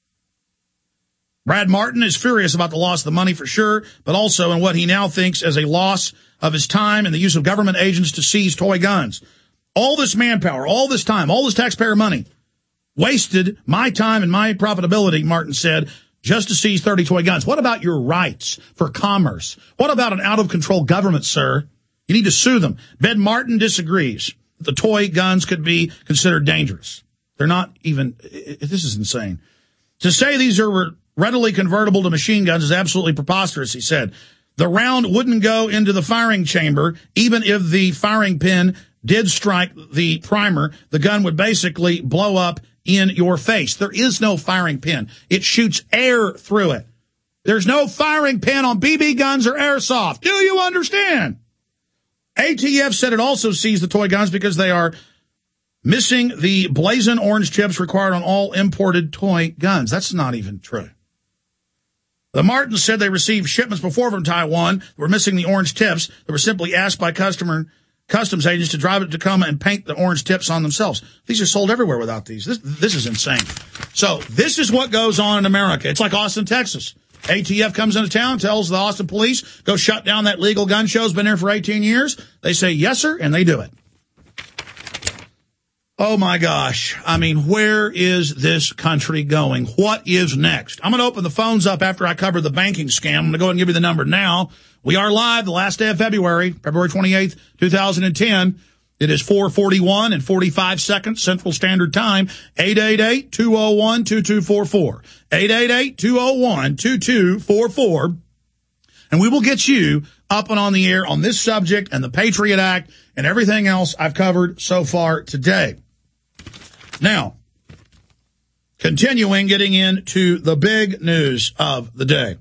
Brad Martin is furious about the loss of the money for sure, but also in what he now thinks as a loss of his time and the use of government agents to seize toy guns. All this manpower, all this time, all this taxpayer money wasted my time and my profitability, Martin said, just to seize 30 toy guns. What about your rights for commerce? What about an out-of-control government, sir? You need to sue them. Ben Martin disagrees. The toy guns could be considered dangerous. They're not even, this is insane. To say these are readily convertible to machine guns is absolutely preposterous, he said. The round wouldn't go into the firing chamber. Even if the firing pin did strike the primer, the gun would basically blow up in your face. There is no firing pin. It shoots air through it. There's no firing pin on BB guns or airsoft. Do you understand? ATF said it also seized the toy guns because they are missing the blazing orange tips required on all imported toy guns. That's not even true. The Martins said they received shipments before from Taiwan that were missing the orange tips. They were simply asked by customs agents to drive it to Tacoma and paint the orange tips on themselves. These are sold everywhere without these. This is insane. So this is what goes on in America. It's like Austin, Texas. ATF comes into town, tells the Austin police, go shut down that legal gun show. It's been there for 18 years. They say, yes, sir, and they do it. Oh, my gosh. I mean, where is this country going? What is next? I'm going to open the phones up after I cover the banking scam. I'm going to go ahead and give you the number now. We are live the last day of February 28th, 2010. It is 4:41 and 45 seconds Central Standard Time. 888-201-2244. 888-201-2244. And we will get you up and on the air on this subject and the Patriot Act and everything else I've covered so far today. Now, continuing, getting into the big news of the day.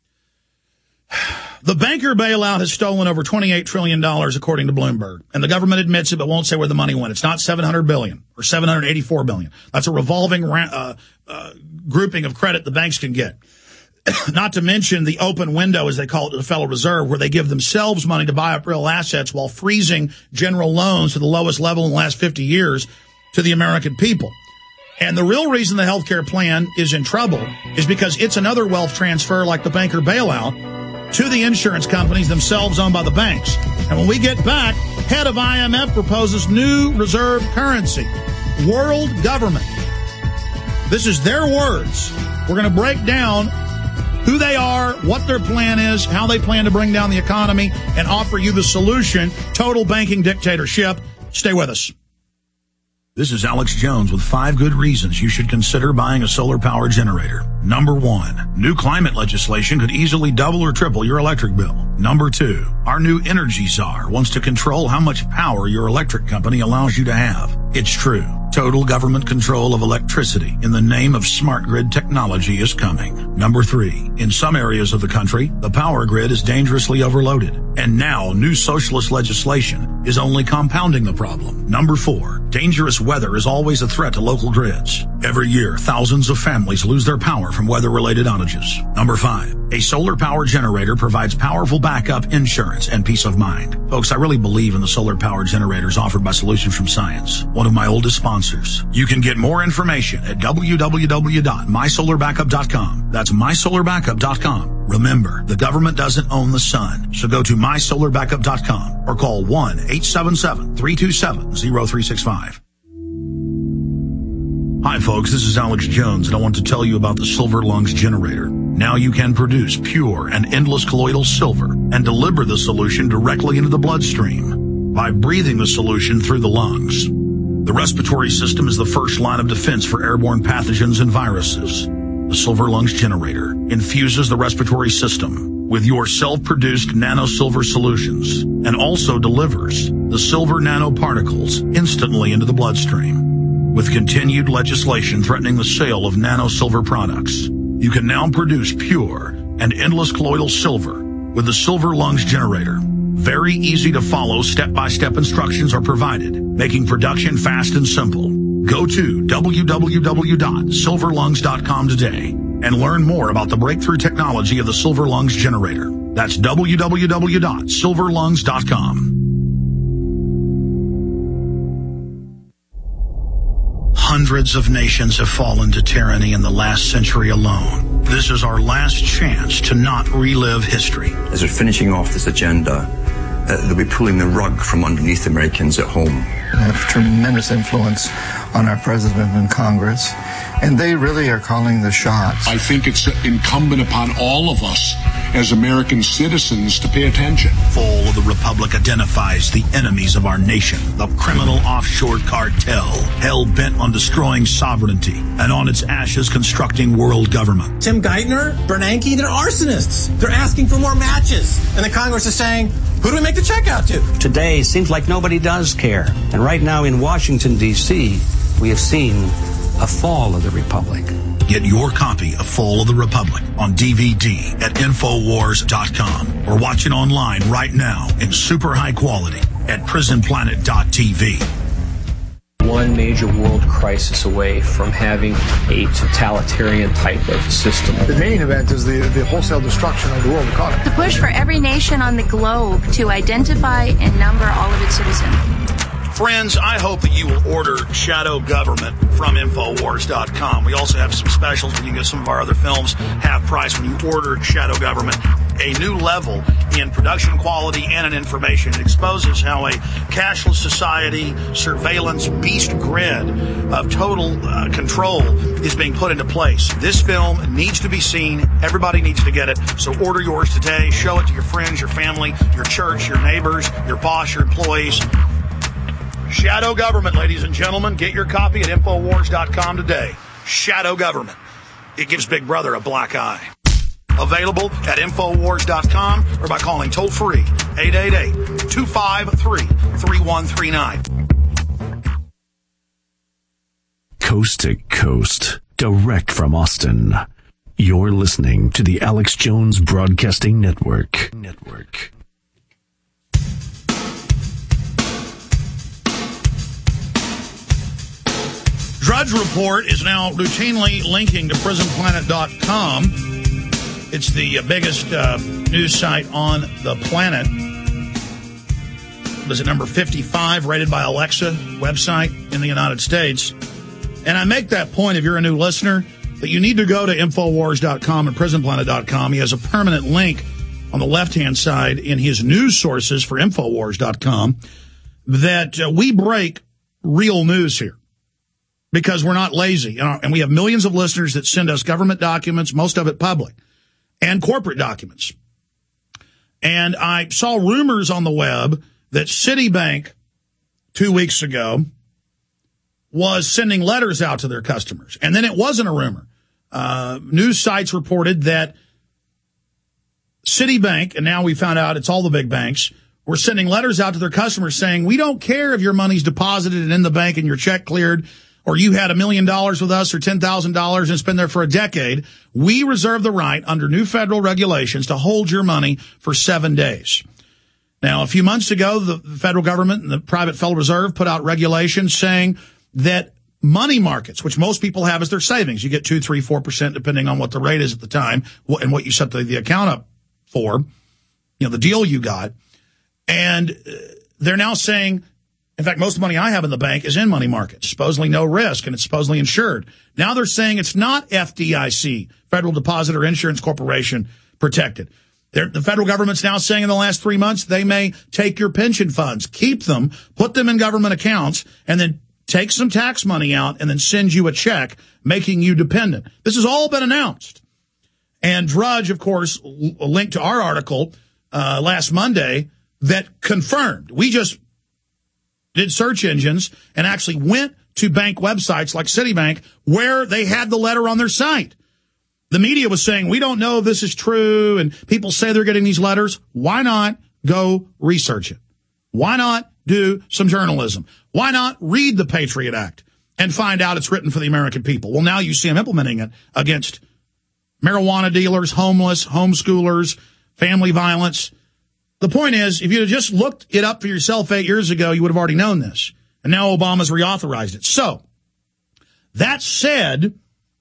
The banker bailout has stolen over $28 trillion, according to Bloomberg. And the government admits it, but won't say where the money went. It's not $700 billion or $784 billion. That's a revolving grouping of credit the banks can get. Not to mention the open window, as they call it, to the Federal Reserve, where they give themselves money to buy up real assets while freezing general loans to the lowest level in the last 50 years to the American people. And the real reason the health care plan is in trouble is because it's another wealth transfer like the banker bailout to the insurance companies themselves owned by the banks. And when we get back, head of IMF proposes new reserve currency, world government. This is their words. We're going to break down who they are, what their plan is, how they plan to bring down the economy, and offer you the solution, total banking dictatorship. Stay with us. This is Alex Jones with 5 good reasons you should consider buying a solar power generator. Number 1, new climate legislation could easily double or triple your electric bill. Number 2, our new energy czar wants to control how much power your electric company allows you to have. It's true. Total government control of electricity in the name of smart grid technology is coming. Number 3, in some areas of the country, the power grid is dangerously overloaded. And now new socialist legislation is only compounding the problem. Number 4, dangerous weather is always a threat to local grids. Every year, thousands of families lose their power from weather-related outages. Number 5, a solar power generator provides powerful backup, insurance, and peace of mind. Folks, I really believe in the solar power generators offered by Solutions from Science, one of my oldest sponsors. You can get more information at www.mysolarbackup.com. That's mysolarbackup.com. Remember, the government doesn't own the sun, so go to mysolarbackup.com or call 1-877-327-0365. Hi folks, this is Alex Jones, and I want to tell you about the Silver Lungs generator. Now you can produce pure and endless colloidal silver and deliver the solution directly into the bloodstream by breathing the solution through the lungs. The respiratory system is the first line of defense for airborne pathogens and viruses. The Silver Lungs generator infuses the respiratory system with your self-produced nano-silver solutions and also delivers the silver nanoparticles instantly into the bloodstream. With continued legislation threatening the sale of nano-silver products, you can now produce pure and endless colloidal silver with the Silver Lungs generator. Very easy to follow, step-by-step instructions are provided, making production fast and simple. Go to www.silverlungs.com today and learn more about the breakthrough technology of the Silver Lungs generator. That's www.silverlungs.com. Hundreds of nations have fallen to tyranny in the last century alone. This is our last chance to not relive history. As we're finishing off this agenda, they'll be pulling the rug from underneath Americans at home. They have tremendous influence on our president and Congress, and they really are calling the shots. I think it's incumbent upon all of us as American citizens to pay attention. Fall of the Republic identifies the enemies of our nation, the criminal offshore cartel, hell-bent on destroying sovereignty and on its ashes constructing world government. Tim Geithner, Bernanke, they're arsonists. They're asking for more matches. And the Congress is saying, who do we make the check out to? Today seems like nobody does care. And right now in Washington, D.C., we have seen a fall of the Republic. Get your copy of Fall of the Republic on DVD at Infowars.com or watch it online right now in super high quality at prisonplanet.tv. One major world crisis away from having a totalitarian type of system. The main event is the wholesale destruction of the world economy. The push for every nation on the globe to identify and number all of its citizens. Friends, I hope that you will order Shadow Government from Infowars.com. We also have some specials where you can get some of our other films half price when you order Shadow Government. A new level in production quality and in information. It exposes how a cashless society, surveillance beast grid of total control is being put into place. This film needs to be seen. Everybody needs to get it. So order yours today. Show it to your friends, your family, your church, your neighbors, your boss, your employees. Shadow Government, ladies and gentlemen. Get your copy at Infowars.com today. Shadow Government. It gives Big Brother a black eye. Available at Infowars.com or by calling toll-free 888-253-3139. Coast to coast, direct from Austin. You're listening to the Alex Jones Broadcasting Network. Drudge Report is now routinely linking to prisonplanet.com. It's the biggest news site on the planet. Was it number 55, rated by Alexa website in the United States? And I make that point, if you're a new listener, that you need to go to Infowars.com and prisonplanet.com. He has a permanent link on the left-hand side in his news sources for Infowars.com that we break real news here. Because we're not lazy. And we have millions of listeners that send us government documents, most of it public, and corporate documents. And I saw rumors on the web that Citibank 2 weeks ago was sending letters out to their customers. And then it wasn't a rumor. News sites reported that Citibank, and now we found out it's all the big banks, were sending letters out to their customers saying, we don't care if your money's deposited and in the bank and your check cleared, or you had $1 million with us or $10,000 and it's been there for a decade. We reserve the right under new federal regulations to hold your money for 7 days. Now, a few months ago, the federal government and the private Federal Reserve put out regulations saying that money markets, which most people have as their savings. You get 2, 3, 4%, depending on what the rate is at the time and what you set the account up for, the deal you got. And they're now saying, in fact, most of the money I have in the bank is in money markets, supposedly no risk, and it's supposedly insured. Now they're saying it's not FDIC, Federal Depositor Insurance Corporation, protected. The federal government's now saying in the last 3 months they may take your pension funds, keep them, put them in government accounts, and then take some tax money out and then send you a check, making you dependent. This has all been announced. And Drudge, of course, linked to our article last Monday that confirmed. We just did search engines and actually went to bank websites like Citibank where they had the letter on their site. The media was saying, we don't know if this is true, and people say they're getting these letters. Why not go research it? Why not do some journalism? Why not read the Patriot Act and find out it's written for the American people? Well, now you see them implementing it against marijuana dealers, homeless, homeschoolers, family violence. The point is, if you had just looked it up for yourself 8 years ago, you would have already known this. And now Obama's reauthorized it. So, that said,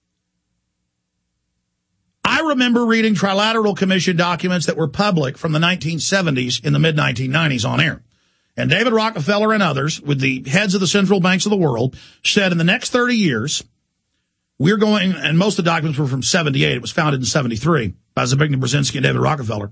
I remember reading Trilateral Commission documents that were public from the 1970s in the mid-1990s on air. And David Rockefeller and others, with the heads of the central banks of the world, said in the next 30 years, we're going, and most of the documents were from 78. It was founded in 73 by Zbigniew Brzezinski and David Rockefeller.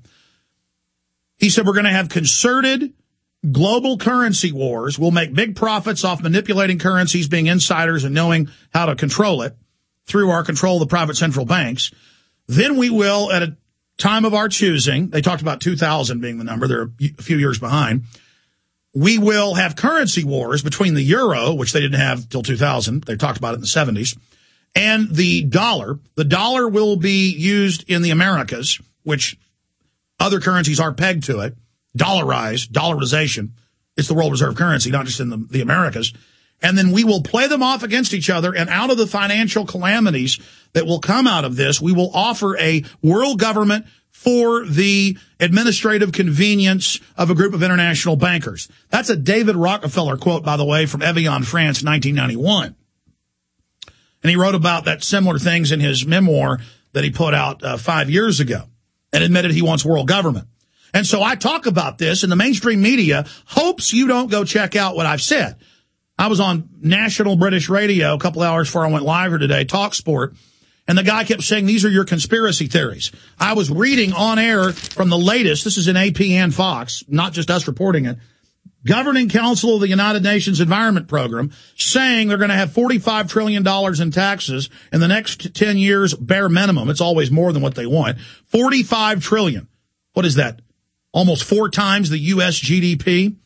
He said, we're going to have concerted global currency wars. We'll make big profits off manipulating currencies, being insiders, and knowing how to control it through our control of the private central banks. Then we will, at a time of our choosing, they talked about 2000 being the number, they're a few years behind, we will have currency wars between the euro, which they didn't have till 2000, they talked about it in the 70s, and the dollar. The dollar will be used in the Americas, which other currencies are pegged to it, dollarization. It's the world reserve currency, not just in the Americas. And then we will play them off against each other, and out of the financial calamities that will come out of this, we will offer a world government for the administrative convenience of a group of international bankers. That's a David Rockefeller quote, by the way, from Evian, France, 1991. And he wrote about that similar things in his memoir that he put out 5 years ago and admitted he wants world government. And so I talk about this, and the mainstream media hopes you don't go check out what I've said. I was on national British radio a couple hours before I went live here today, TalkSport, and the guy kept saying, these are your conspiracy theories. I was reading on air from the latest, this is in AP and Fox, not just us reporting it, Governing Council of the United Nations Environment Program, saying they're going to have $45 trillion in taxes in the next 10 years, bare minimum. It's always more than what they want. $45 trillion. What is that? Almost 4 times the U.S. GDP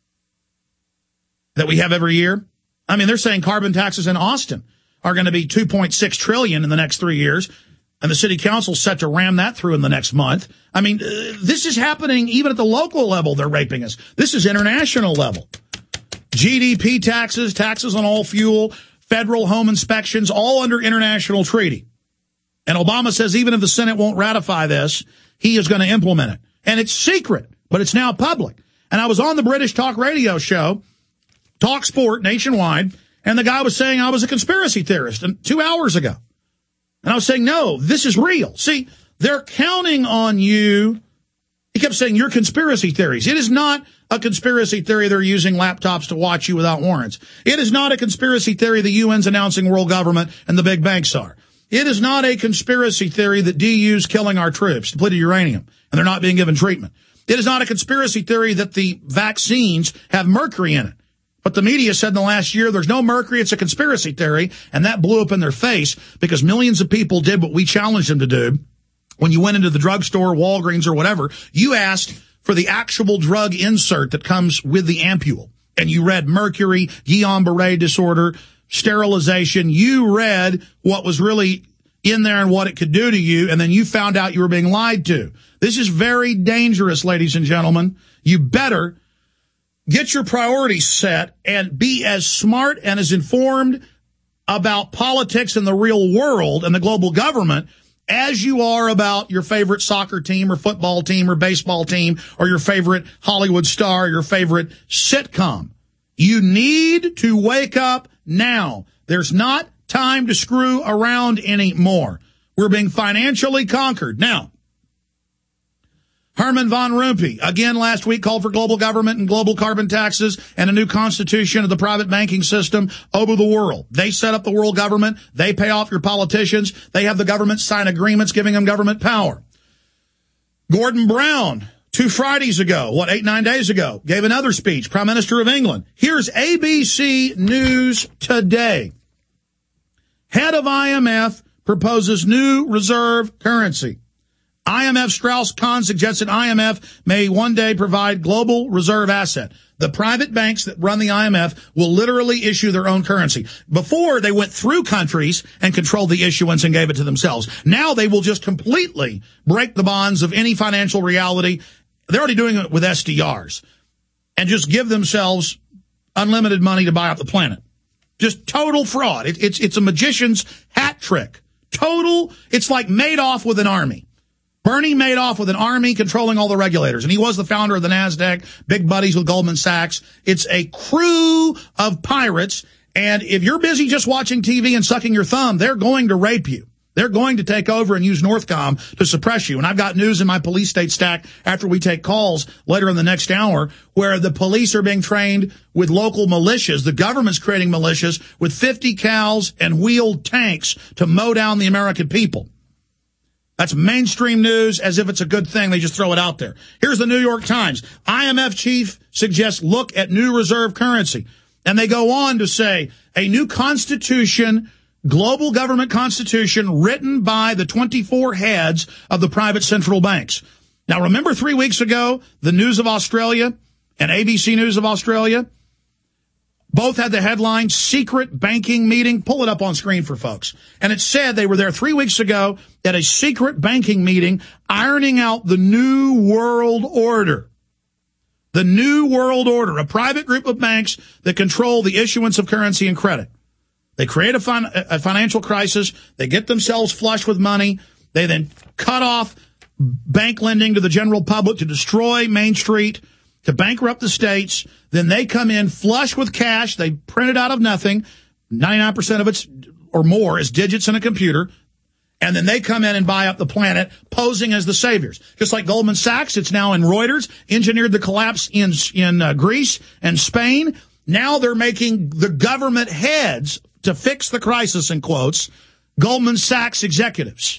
that we have every year. I mean, they're saying carbon taxes in Austin are going to be $2.6 trillion in the next 3 years. And the city council's set to ram that through in the next month. I mean, this is happening even at the local level. They're raping us. This is international level. GDP taxes, taxes on all fuel, federal home inspections, all under international treaty. And Obama says even if the Senate won't ratify this, he is going to implement it. And it's secret, but it's now public. And I was on the British talk radio show, TalkSport nationwide, and the guy was saying I was a conspiracy theorist 2 hours ago. And I was saying, no, this is real. See, they're counting on you. He kept saying your conspiracy theories. It is not a conspiracy theory they're using laptops to watch you without warrants. It is not a conspiracy theory the UN's announcing world government and the big banks are. It is not a conspiracy theory that DU's killing our troops, depleted uranium, and they're not being given treatment. It is not a conspiracy theory that the vaccines have mercury in it. But the media said in the last year there's no mercury, it's a conspiracy theory, and that blew up in their face because millions of people did what we challenged them to do. When you went into the drugstore, Walgreens, or whatever, you asked for the actual drug insert that comes with the ampule. And you read mercury, Guillain-Barré disorder, sterilization. You read what was really in there and what it could do to you, and then you found out you were being lied to. This is very dangerous, ladies and gentlemen. You better get your priorities set and be as smart and as informed about politics in the real world and the global government as you are about your favorite soccer team or football team or baseball team or your favorite Hollywood star or your favorite sitcom. You need to wake up now. There's not time to screw around anymore. We're being financially conquered. Now, Herman von Rompuy, again last week, called for global government and global carbon taxes and a new constitution of the private banking system over the world. They set up the world government. They pay off your politicians. They have the government sign agreements giving them government power. Gordon Brown, 2 Fridays ago, 8-9 days ago, gave another speech, Prime Minister of England. Here's ABC News today. Head of IMF proposes new reserve currency. IMF Strauss-Kahn suggests that IMF may one day provide global reserve asset. The private banks that run the IMF will literally issue their own currency. Before, they went through countries and controlled the issuance and gave it to themselves. Now they will just completely break the bonds of any financial reality. They're already doing it with SDRs and just give themselves unlimited money to buy up the planet. Just total fraud. It's a magician's hat trick. Total. It's like Madoff with an army. Bernie Madoff with an army controlling all the regulators. And he was the founder of the NASDAQ, big buddies with Goldman Sachs. It's a crew of pirates. And if you're busy just watching TV and sucking your thumb, they're going to rape you. They're going to take over and use Northcom to suppress you. And I've got news in my police state stack after we take calls later in the next hour where the police are being trained with local militias. The government's creating militias with 50 cows and wheeled tanks to mow down the American people. That's mainstream news as if it's a good thing. They just throw it out there. Here's the New York Times. IMF chief suggests look at new reserve currency. And they go on to say a new constitution, global government constitution written by the 24 heads of the private central banks. Now, remember 3 weeks ago, the News of Australia and ABC News of Australia both had the headline, secret banking meeting. Pull it up on screen for folks. And it said they were there 3 weeks ago at a secret banking meeting ironing out the New World Order. The New World Order, a private group of banks that control the issuance of currency and credit. They create a financial crisis. They get themselves flush with money. They then cut off bank lending to the general public to destroy Main Street, to bankrupt the states. Then they come in flush with cash. They print it out of nothing. 99% of it or more is digits in a computer. And then they come in and buy up the planet, posing as the saviors. Just like Goldman Sachs, it's now in Reuters, engineered the collapse in Greece and Spain. Now they're making the government heads to fix the crisis, in quotes, Goldman Sachs executives.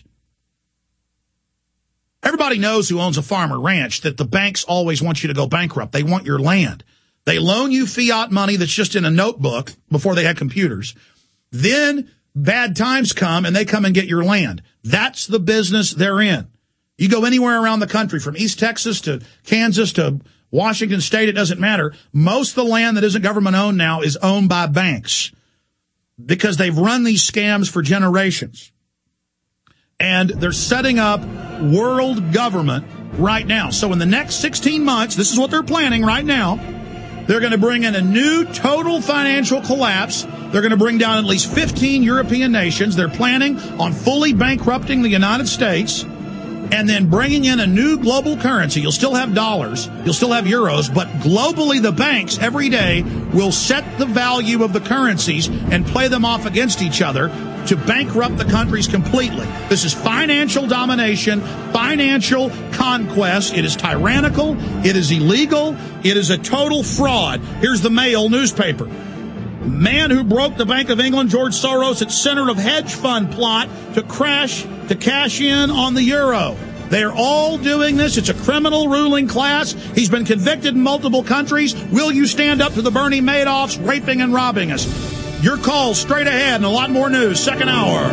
Everybody knows who owns a farm or ranch that the banks always want you to go bankrupt. They want your land. They loan you fiat money that's just in a notebook before they had computers. Then bad times come and they come and get your land. That's the business they're in. You go anywhere around the country, from East Texas to Kansas to Washington State, it doesn't matter. Most of the land that isn't government owned now is owned by banks because they've run these scams for generations. And they're setting up world government right now. So in the next 16 months, this is what they're planning right now. They're going to bring in a new total financial collapse. They're going to bring down at least 15 European nations. They're planning on fully bankrupting the United States and then bringing in a new global currency. You'll still have dollars. You'll still have euros. But globally, the banks every day will set the value of the currencies and play them off against each other to bankrupt the countries completely. This is financial domination, financial conquest. It is tyrannical. It is illegal. It is a total fraud. Here's the Mail newspaper. Man who broke the Bank of England, George Soros, at center of hedge fund plot to cash in on the euro. They're all doing this. It's a criminal ruling class. He's been convicted in multiple countries. Will you stand up to the Bernie Madoffs raping and robbing us? Your calls straight ahead and a lot more news. Second hour.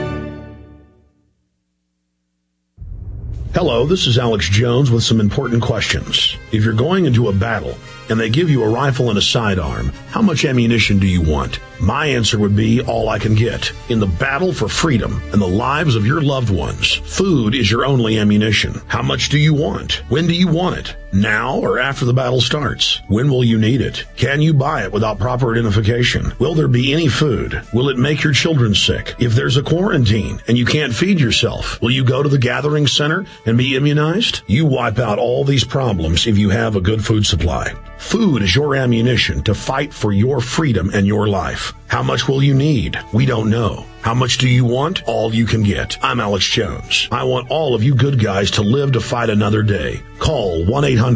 Hello, this is Alex Jones with some important questions. If you're going into a battle and they give you a rifle and a sidearm, how much ammunition do you want? My answer would be all I can get. In the battle for freedom and the lives of your loved ones, food is your only ammunition. How much do you want? When do you want it? Now or after the battle starts? When will you need it? Can you buy it without proper identification? Will there be any food? Will it make your children sick? If there's a quarantine and you can't feed yourself, will you go to the gathering center and be immunized? You wipe out all these problems if you have a good food supply. Food is your ammunition to fight for your freedom and your life. How much will you need? We don't know. How much do you want? All you can get. I'm Alex Jones. I want all of you good guys to live to fight another day. Call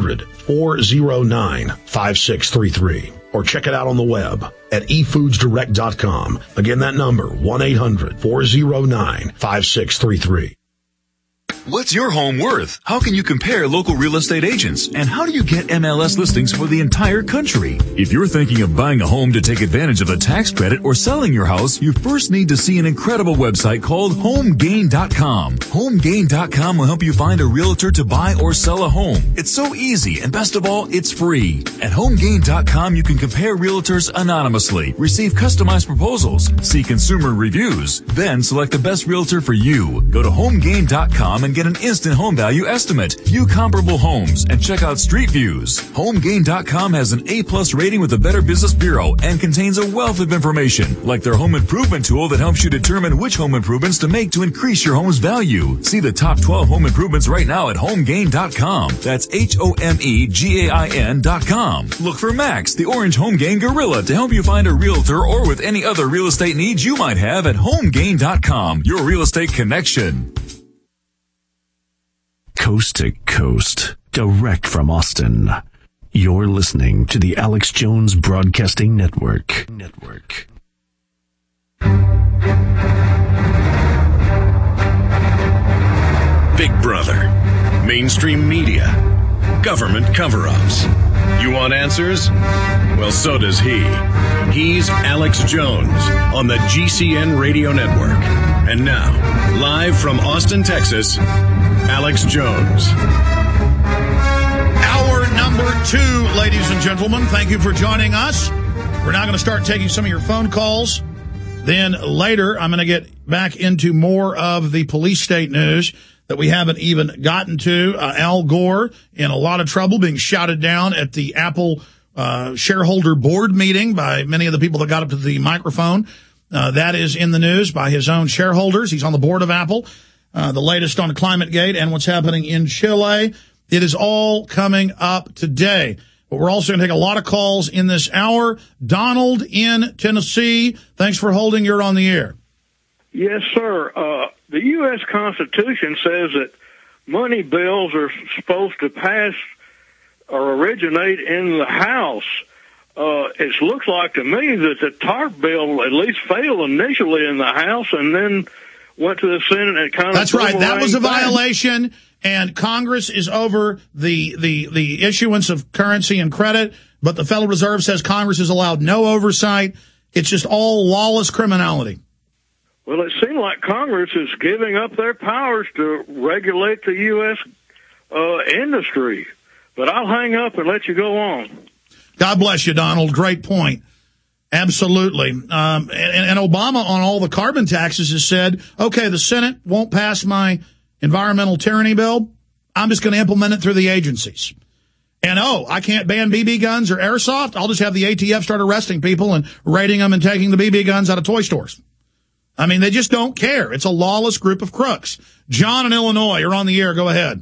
1-800-409-5633 or check it out on the web at efoodsdirect.com. Again, that number, 1-800-409-5633. What's your home worth? How can you compare local real estate agents? And how do you get MLS listings for the entire country? If you're thinking of buying a home to take advantage of the tax credit or selling your house, you first need to see an incredible website called HomeGain.com. HomeGain.com will help you find a realtor to buy or sell a home. It's so easy, and best of all, it's free. At HomeGain.com, you can compare realtors anonymously, receive customized proposals, see consumer reviews, then select the best realtor for you. Go to HomeGain.com and get an instant home value estimate, view comparable homes, and check out street views. HomeGain.com has an A+ rating with the Better Business Bureau and contains a wealth of information, like their home improvement tool that helps you determine which home improvements to make to increase your home's value. See the top 12 home improvements right now at HomeGain.com. That's HomeGain.com. Look for Max, the orange HomeGain gorilla, to help you find a realtor or with any other real estate needs you might have at HomeGain.com, your real estate connection. Coast to coast, direct from Austin. You're listening to the Alex Jones Broadcasting Network. Big Brother, mainstream media, government cover-ups. You want answers? Well, so does he. He's Alex Jones on the GCN Radio Network. And now, live from Austin, Texas, Alex Jones. Hour number 2, ladies and gentlemen. Thank you for joining us. We're now going to start taking some of your phone calls. Then later, I'm going to get back into more of the police state news that we haven't even gotten to. Al Gore in a lot of trouble, being shouted down at the Apple shareholder board meeting by many of the people that got up to the microphone. That is in the news by his own shareholders. He's on the board of Apple. The latest on ClimateGate and what's happening in Chile. It is all coming up today. But we're also going to take a lot of calls in this hour. Donald in Tennessee, thanks for holding. You're on the air. Yes, sir. The U.S. Constitution says that money bills are supposed to pass or originate in the House. It looks like to me that the TARP bill at least failed initially in the House and then went to the Senate and kind of... That's right. That was a violation, and Congress is over the issuance of currency and credit, but the Federal Reserve says Congress is allowed no oversight. It's just all lawless criminality. Well, it seems like Congress is giving up their powers to regulate the U.S. Industry. But I'll hang up and let you go on. God bless you, Donald. Great point. Absolutely. And Obama on all the carbon taxes has said, okay, the Senate won't pass my environmental tyranny bill. I'm just going to implement it through the agencies. And, I can't ban BB guns or airsoft. I'll just have the ATF start arresting people and raiding them and taking the BB guns out of toy stores. I mean, they just don't care. It's a lawless group of crooks. John in Illinois, you're on the air. Go ahead.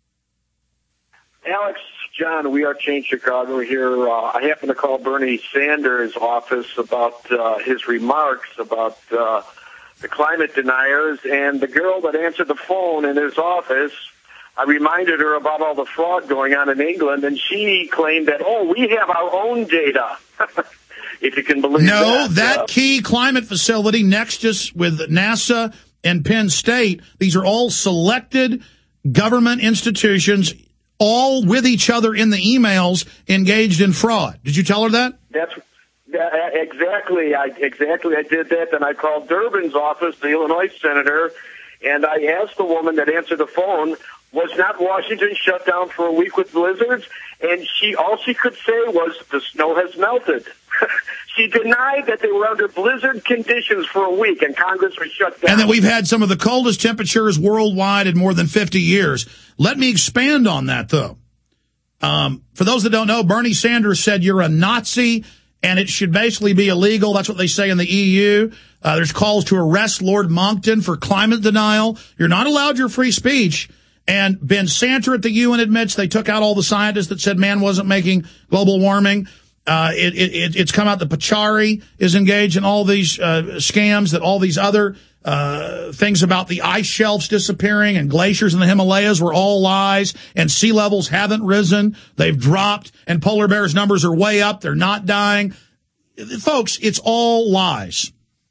Alex, John, We Are Change Chicago here. I happened to call Bernie Sanders' office about his remarks about the climate deniers, and the girl that answered the phone in his office, I reminded her about all the fraud going on in England, and she claimed that, we have our own data. If you can believe that. No, that key climate facility Nexus with NASA and Penn State, these are all selected government institutions, all with each other in the emails, engaged in fraud. Did you tell her that? Exactly. I did that. Then I called Durbin's office, the Illinois senator, and I asked the woman that answered the phone, was not Washington shut down for a week with blizzards? And all she could say was, the snow has melted. She denied that they were under blizzard conditions for a week and Congress was shut down. And that we've had some of the coldest temperatures worldwide in more than 50 years. Let me expand on that, though. For those that don't know, Bernie Sanders said you're a Nazi and it should basically be illegal. That's what they say in the EU. There's calls to arrest Lord Monckton for climate denial. You're not allowed your free speech. And Ben Santer at the UN admits they took out all the scientists that said man wasn't making global warming. It's come out that Pachari is engaged in all these scams, that all these other things about the ice shelves disappearing and glaciers in the Himalayas were all lies, and sea levels haven't risen. They've dropped, and polar bears numbers are way up. They're not dying. Folks, it's all lies.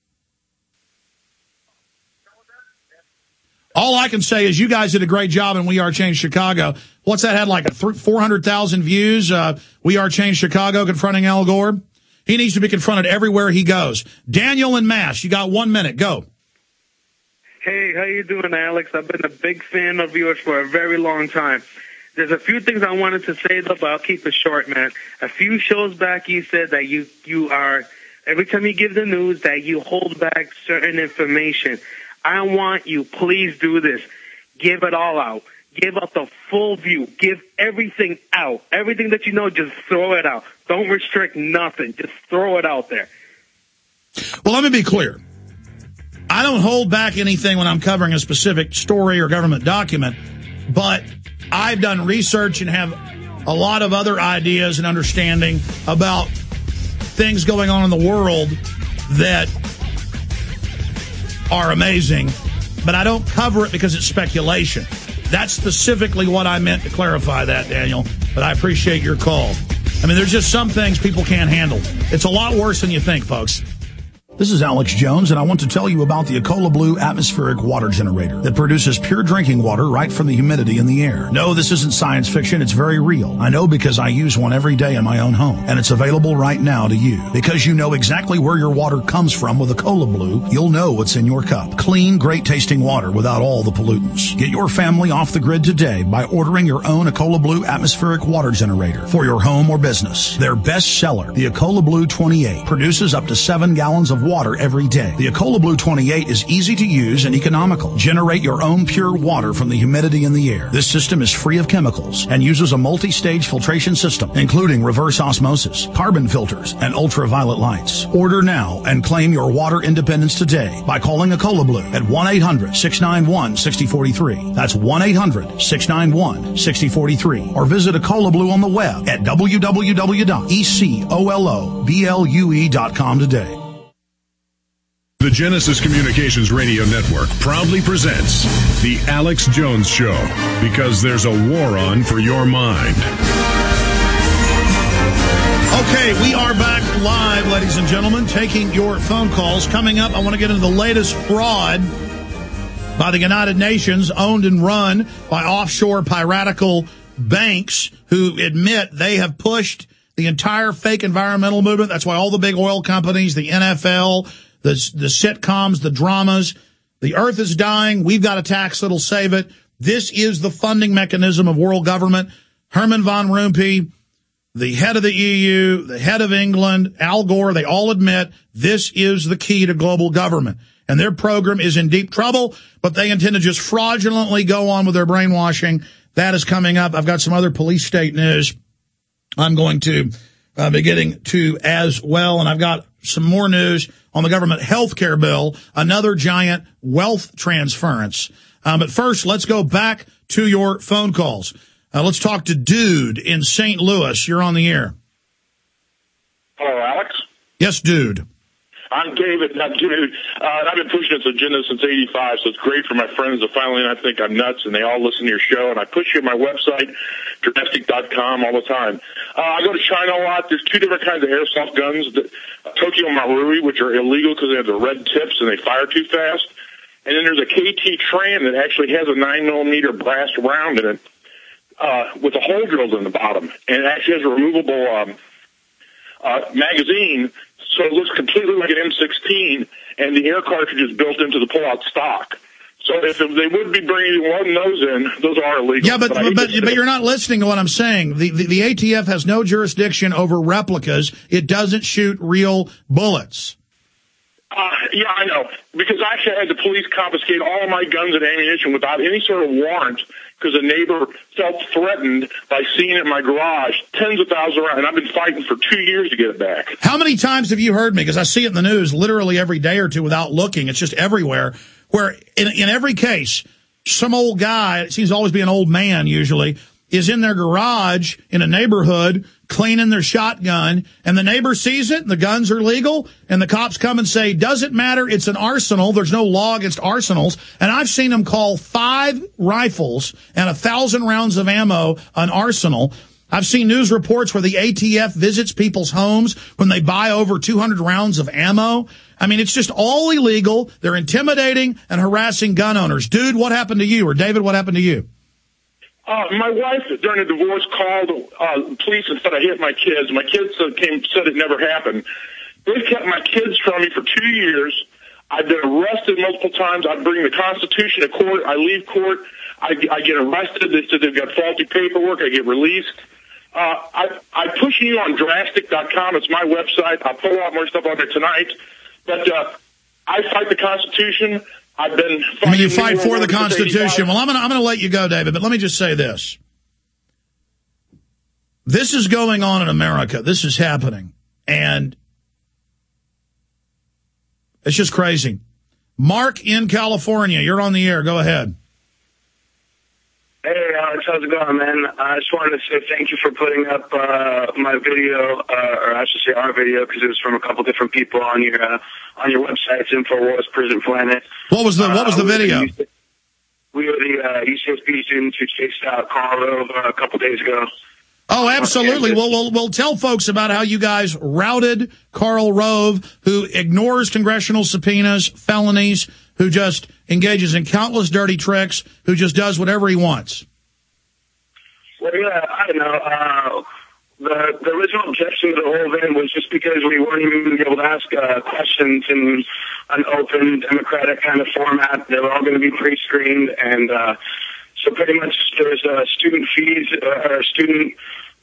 All I can say is you guys did a great job in We Are Change Chicago. What's that had, like 400,000 views? We Are Change Chicago confronting Al Gore. He needs to be confronted everywhere he goes. Daniel and Mass, you got 1 minute. Go. Hey, how you doing, Alex? I've been a big fan of yours for a very long time. There's a few things I wanted to say, though, but I'll keep it short, man. A few shows back, you said that you are, every time you give the news, that you hold back certain information. I want you, please do this. Give it all out. Give out the full view. Give everything out. Everything that you know, just throw it out. Don't restrict nothing. Just throw it out there. Well, let me be clear. I don't hold back anything when I'm covering a specific story or government document, but I've done research and have a lot of other ideas and understanding about things going on in the world that are amazing, but I don't cover it because it's speculation. That's specifically what I meant to clarify that, Daniel, but I appreciate your call. I mean, there's just some things people can't handle. It's a lot worse than you think, folks. This is Alex Jones, and I want to tell you about the Ecola Blue atmospheric water generator that produces pure drinking water right from the humidity in the air. No, this isn't science fiction. It's very real. I know because I use one every day in my own home, and it's available right now to you. Because you know exactly where your water comes from with Ecola Blue, you'll know what's in your cup. Clean, great-tasting water without all the pollutants. Get your family off the grid today by ordering your own Ecola Blue atmospheric water generator for your home or business. Their best seller, the Ecola Blue 28, produces up to 7 gallons of water every day. The Ecola Blue 28 is easy to use and economical. Generate your own pure water from the humidity in the air. This system is free of chemicals and uses a multi-stage filtration system, including reverse osmosis, carbon filters, and ultraviolet lights. Order now and claim your water independence today by calling Ecola Blue at 1-800-691-6043. That's 1-800-691-6043. Or visit Ecola Blue on the web at www.ecoloblu.com today. The Genesis Communications Radio Network proudly presents The Alex Jones Show, because there's a war on for your mind. Okay, we are back live, ladies and gentlemen, taking your phone calls. Coming up, I want to get into the latest fraud by the United Nations, owned and run by offshore piratical banks who admit they have pushed the entire fake environmental movement. That's why all the big oil companies, the NFL, the sitcoms, the dramas, the earth is dying, we've got a tax that'll save it. This is the funding mechanism of world government. Herman von Rompuy, the head of the EU, the head of England, Al Gore, they all admit this is the key to global government. And their program is in deep trouble, but they intend to just fraudulently go on with their brainwashing. That is coming up. I've got some other police state news I'm going to be getting to as well. And I've got some more news on the government health care bill, another giant wealth transference. But first, let's go back to your phone calls. Let's talk to Dude in St. Louis. You're on the air. Hello, Alex? Yes, Dude. I'm David, not Dude. I've been pushing this agenda since '85, so it's great for my friends that finally I think I'm nuts, and they all listen to your show. And I push you on my website, domestic.com, all the time. I go to China a lot. There's 2 different kinds of airsoft guns, Tokyo Marui, which are illegal because they have the red tips and they fire too fast. And then there's a KT Tran that actually has a 9mm brass round in it with a hole drilled in the bottom. And it actually has a removable magazine, so it looks completely like an M16, and the air cartridge is built into the pull-out stock. So if they would be bringing one of those in, those are illegal. Yeah, but you're not listening to what I'm saying. The ATF has no jurisdiction over replicas. It doesn't shoot real bullets. Yeah, I know. Because I actually had the police confiscate all of my guns and ammunition without any sort of warrant because a neighbor felt threatened by seeing it in my garage, tens of thousands around, and I've been fighting for 2 years to get it back. How many times have you heard me? Because I see it in the news literally every day or two without looking. It's just everywhere. Where in every case, some old guy, it seems to always be an old man usually, is in their garage in a neighborhood cleaning their shotgun, and the neighbor sees it, and the guns are legal, and the cops come and say, doesn't matter, it's an arsenal, there's no law against arsenals, and I've seen them call 5 rifles and 1,000 rounds of ammo an arsenal. I've seen news reports where the ATF visits people's homes when they buy over 200 rounds of ammo. I mean, it's just all illegal. They're intimidating and harassing gun owners. Dude, what happened to you? Or David, what happened to you? My wife, during a divorce, called the police and said I hit my kids. My kids said it never happened. They kept my kids from me for 2 years. I've been arrested multiple times. I bring the Constitution to court. I leave court. I get arrested. They said they've got faulty paperwork. I get released. I'm pushing you on drastic.com. It's my website. I'll put a lot more stuff on there tonight. But I fight the Constitution. I've been fighting. I mean, you fight for the Constitution. Well, I'm going to let you go, David, but let me just say this. This is going on in America. This is happening. And it's just crazy. Mark in California, you're on the air. Go ahead. Hey, Alex, how's it going, man? I just wanted to say thank you for putting up my video, or I should say our video, because it was from a couple different people on your websites, InfoWars, Prison Planet. What was the video? We were the UCSB students who chased out Karl Rove a couple days ago. Oh, absolutely. We'll tell folks about how you guys routed Karl Rove, who ignores congressional subpoenas, felonies, who just engages in countless dirty tricks, who just does whatever he wants. Well, yeah, I don't know. The original objection to the whole thing was just because we weren't even going to be able to ask questions in an open, democratic kind of format. They were all going to be pre-screened, and so pretty much there's student fees or student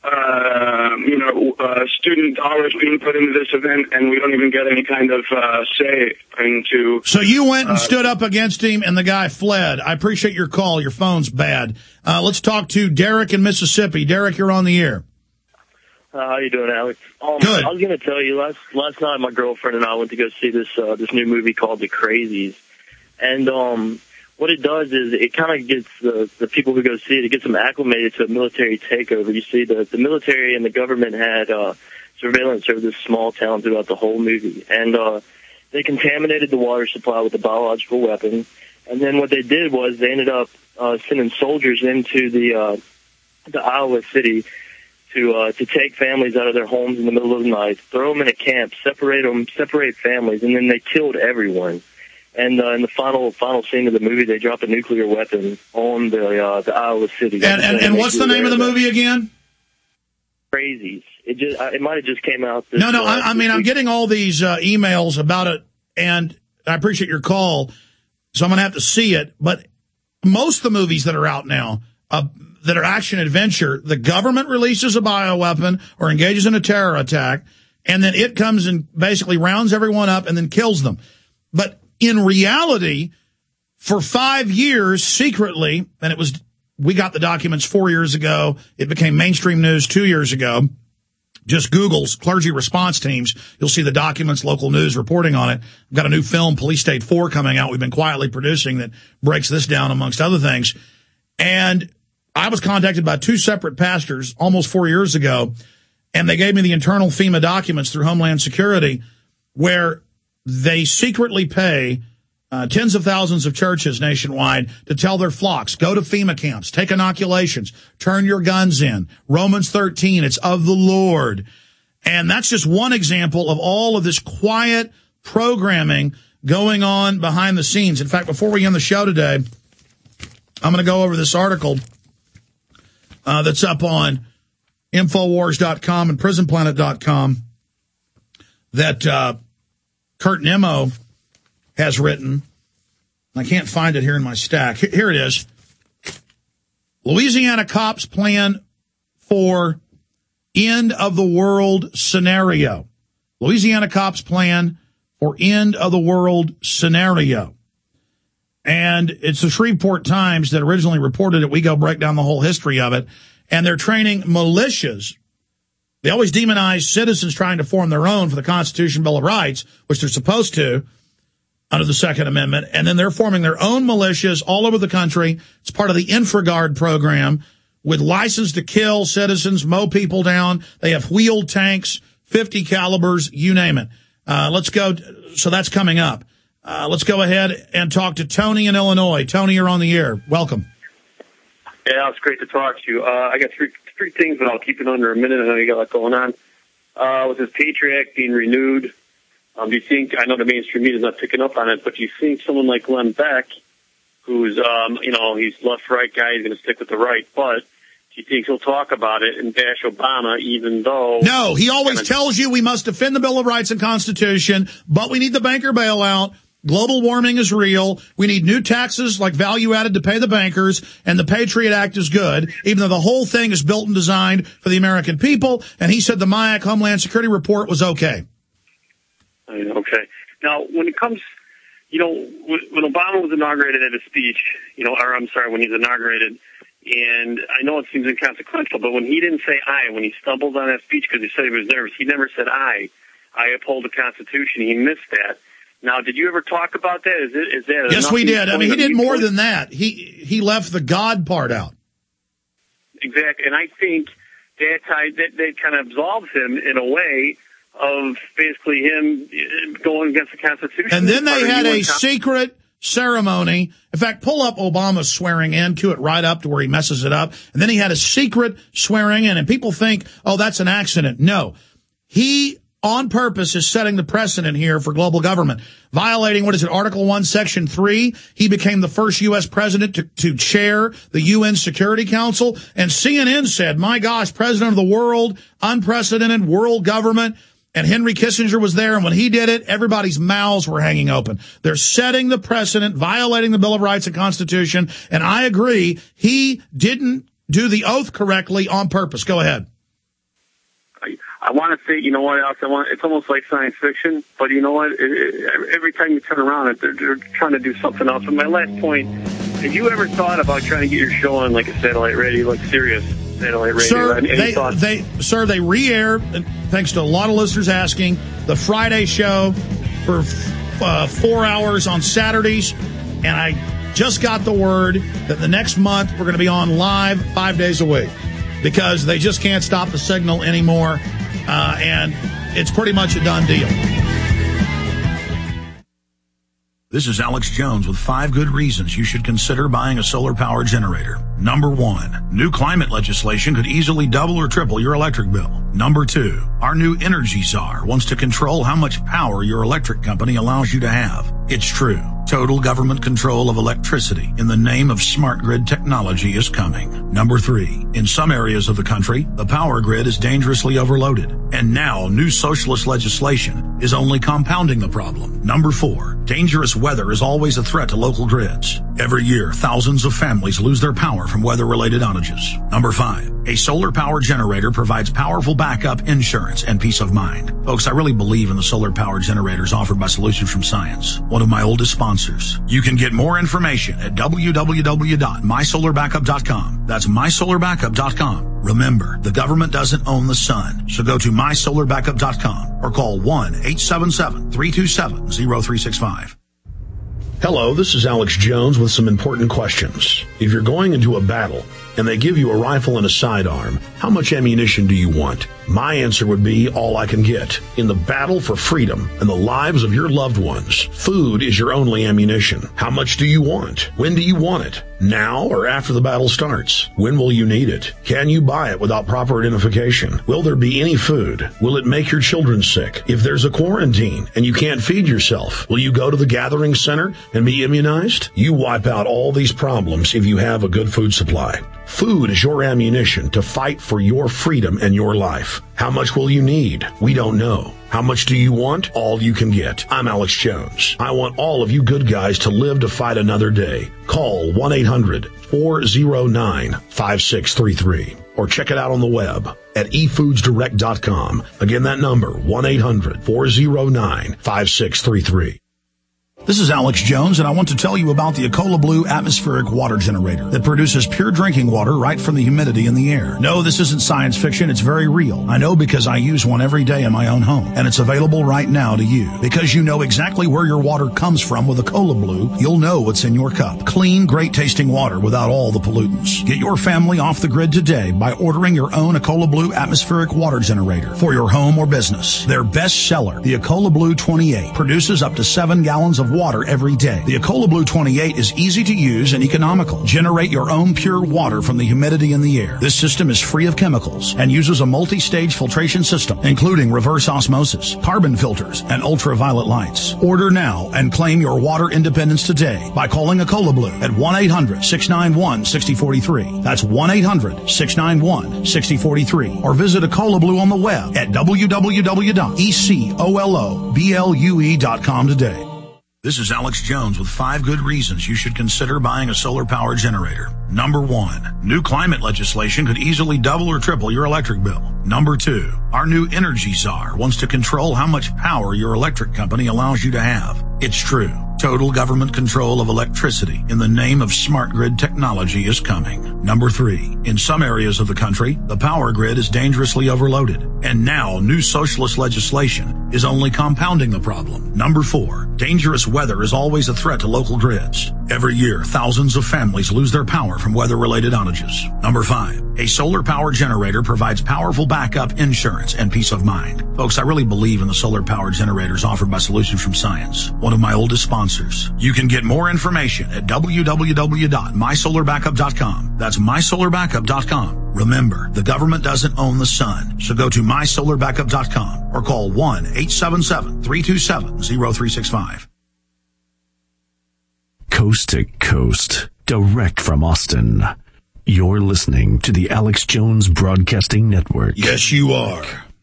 student dollars being put into this event, and we don't even get any kind of say into. So you went and stood up against him, and the guy fled. I appreciate your call. Your phone's bad. Let's talk to Derek in Mississippi. Derek, you're on the air. How you doing, Alex? Good. I was going to tell you, last night my girlfriend and I went to go see this new movie called The Crazies, and what it does is it kind of gets the people who go see it gets them acclimated to a military takeover. You see, the military and the government had surveillance over this small town throughout the whole movie, and they contaminated the water supply with a biological weapon. And then what they did was they ended up sending soldiers into the Iowa City to take families out of their homes in the middle of the night, throw them in a camp, separate families, and then they killed everyone. And in the final scene of the movie, they drop a nuclear weapon on the Iowa City. And what's the name of the movie again? Crazies. It might have just came out. I mean, I'm getting all these emails about it, and I appreciate your call, so I'm going to have to see it. But most of the movies that are out now, that are action-adventure, the government releases a bioweapon or engages in a terror attack, and then it comes and basically rounds everyone up and then kills them. But in reality, for 5 years, secretly, and we got the documents 4 years ago, it became mainstream news 2 years ago, just Google's clergy response teams, you'll see the documents, local news reporting on it. I've got a new film, Police State 4, coming out we've been quietly producing that breaks this down amongst other things. And I was contacted by 2 separate pastors almost 4 years ago, and they gave me the internal FEMA documents through Homeland Security where they secretly pay tens of thousands of churches nationwide to tell their flocks, go to FEMA camps, take inoculations, turn your guns in. Romans 13, it's of the Lord. And that's just one example of all of this quiet programming going on behind the scenes. In fact, before we end the show today, I'm going to go over this article that's up on Infowars.com and PrisonPlanet.com that Kurt Nimmo has written. I can't find it here in my stack. Here it is. Louisiana cops plan for end of the world scenario. Louisiana cops plan for end of the world scenario. And it's the Shreveport Times that originally reported it. We go break down the whole history of it. And they're training militias. They always demonize citizens trying to form their own for the Constitution, Bill of Rights, which they're supposed to. under the Second Amendment, and then they're forming their own militias all over the country. It's part of the InfraGard program with license to kill citizens, mow people down. They have wheeled tanks, 50 calibers, you name it. Let's go. So that's coming up. Let's go ahead and talk to Tony in Illinois. Tony, you're on the air. Welcome. Yeah, it's great to talk to you. I got three things, but I'll keep it under a minute. I know you got a lot going on. With this Patriot Act being renewed, do you think, I know the mainstream media is not picking up on it, but do you think someone like Glenn Beck, who's, he's left-right guy, he's going to stick with the right, but do you think he'll talk about it and bash Obama even though... No, he always tells you we must defend the Bill of Rights and Constitution, but we need the banker bailout. Global warming is real. We need new taxes like value added to pay the bankers, and the Patriot Act is good, even though the whole thing is built and designed for the American people. And he said the MIAC Homeland Security report was okay. Okay. Now, when it comes, when Obama was inaugurated at his speech, when he's inaugurated, and I know it seems inconsequential, but when he didn't say I, when he stumbled on that speech because he said he was nervous, he never said I uphold the Constitution. He missed that. Now, did you ever talk about that? Is that yes, we did. I mean, he did more than that. He left the God part out. Exactly, and I think that kind of absolves him in a way of basically him going against the Constitution. And then they had a secret ceremony. In fact, pull up Obama's swearing in, cue it right up to where he messes it up. And then he had a secret swearing in, and people think, oh, that's an accident. No, he on purpose is setting the precedent here for global government, violating, Article 1, Section 3. He became the first U.S. president to chair the UN Security Council. And CNN said, my gosh, president of the world, unprecedented world government. And Henry Kissinger was there, and when he did it, everybody's mouths were hanging open. They're setting the precedent, violating the Bill of Rights and Constitution, and I agree, he didn't do the oath correctly on purpose. Go ahead. I want to say, you know what else? It's almost like science fiction, but you know what? Every time you turn around, they're trying to do something else. And my last point, have you ever thought about trying to get your show on like a satellite radio, like Sirius satellite radio? Sir, they re-air, thanks to a lot of listeners asking, the Friday show for 4 hours on Saturdays, and I just got the word that the next month we're going to be on live 5 days a week because they just can't stop the signal anymore, and it's pretty much a done deal. This is Alex Jones with 5 good reasons you should consider buying a solar power generator. Number 1, new climate legislation could easily double or triple your electric bill. Number 2, our new energy czar wants to control how much power your electric company allows you to have. It's true. Total government control of electricity in the name of smart grid technology is coming. Number 3, in some areas of the country, the power grid is dangerously overloaded. And now new socialist legislation is only compounding the problem. Number 4, dangerous weather is always a threat to local grids. Every year, thousands of families lose their power from weather-related outages. Number 5, a solar power generator provides powerful backup insurance and peace of mind. Folks, I really believe in the solar power generators offered by Solutions from Science, one of my oldest sponsors. You can get more information at www.mysolarbackup.com. That's mysolarbackup.com. Remember, the government doesn't own the sun, so go to mysolarbackup.com or call 1-877-327-0365. Hello, this is Alex Jones with some important questions. If you're going into a battle and they give you a rifle and a sidearm, how much ammunition do you want? My answer would be all I can get. In the battle for freedom and the lives of your loved ones, food is your only ammunition. How much do you want? When do you want it? Now or after the battle starts? When will you need it? Can you buy it without proper identification? Will there be any food? Will it make your children sick? If there's a quarantine and you can't feed yourself, will you go to the gathering center and be immunized? You wipe out all these problems if you have a good food supply. Food is your ammunition to fight for your freedom and your life. How much will you need? We don't know. How much do you want? All you can get. I'm Alex Jones. I want all of you good guys to live to fight another day. Call 1-800-409-5633 or check it out on the web at efoodsdirect.com. Again, that number, 1-800-409-5633. This is Alex Jones, and I want to tell you about the Ecola Blue atmospheric water generator that produces pure drinking water right from the humidity in the air. No, this isn't science fiction. It's very real. I know because I use one every day in my own home, and it's available right now to you. Because you know exactly where your water comes from with Ecola Blue, you'll know what's in your cup. Clean, great-tasting water without all the pollutants. Get your family off the grid today by ordering your own Ecola Blue atmospheric water generator for your home or business. Their best seller, the Ecola Blue 28, produces up to 7 gallons of water every day. The Ecola Blue 28 is easy to use and economical. Generate your own pure water from the humidity in the air. This system is free of chemicals and uses a multi-stage filtration system, including reverse osmosis, carbon filters, and ultraviolet lights. Order now and claim your water independence today by calling Ecola Blue at 1-800-691-6043. That's 1-800-691-6043. Or visit Ecola Blue on the web at www.ecoloblu.com today. This is Alex Jones with 5 good reasons you should consider buying a solar power generator. Number 1, new climate legislation could easily double or triple your electric bill. Number 2, our new energy czar wants to control how much power your electric company allows you to have. It's true. Total government control of electricity in the name of smart grid technology is coming. Number 3, in some areas of the country, the power grid is dangerously overloaded. And now new socialist legislation is only compounding the problem. Number 4, dangerous weather is always a threat to local grids. Every year, thousands of families lose their power from weather-related outages. Number 5, a solar power generator provides powerful backup insurance and peace of mind. Folks, I really believe in the solar power generators offered by Solutions from Science, one of my oldest sponsors. You can get more information at www.mysolarbackup.com. That's mysolarbackup.com. Remember, the government doesn't own the sun, so go to mysolarbackup.com or call 1-877-327-0365. Coast to coast, direct from Austin. You're listening to the Alex Jones Broadcasting Network. Yes, you are.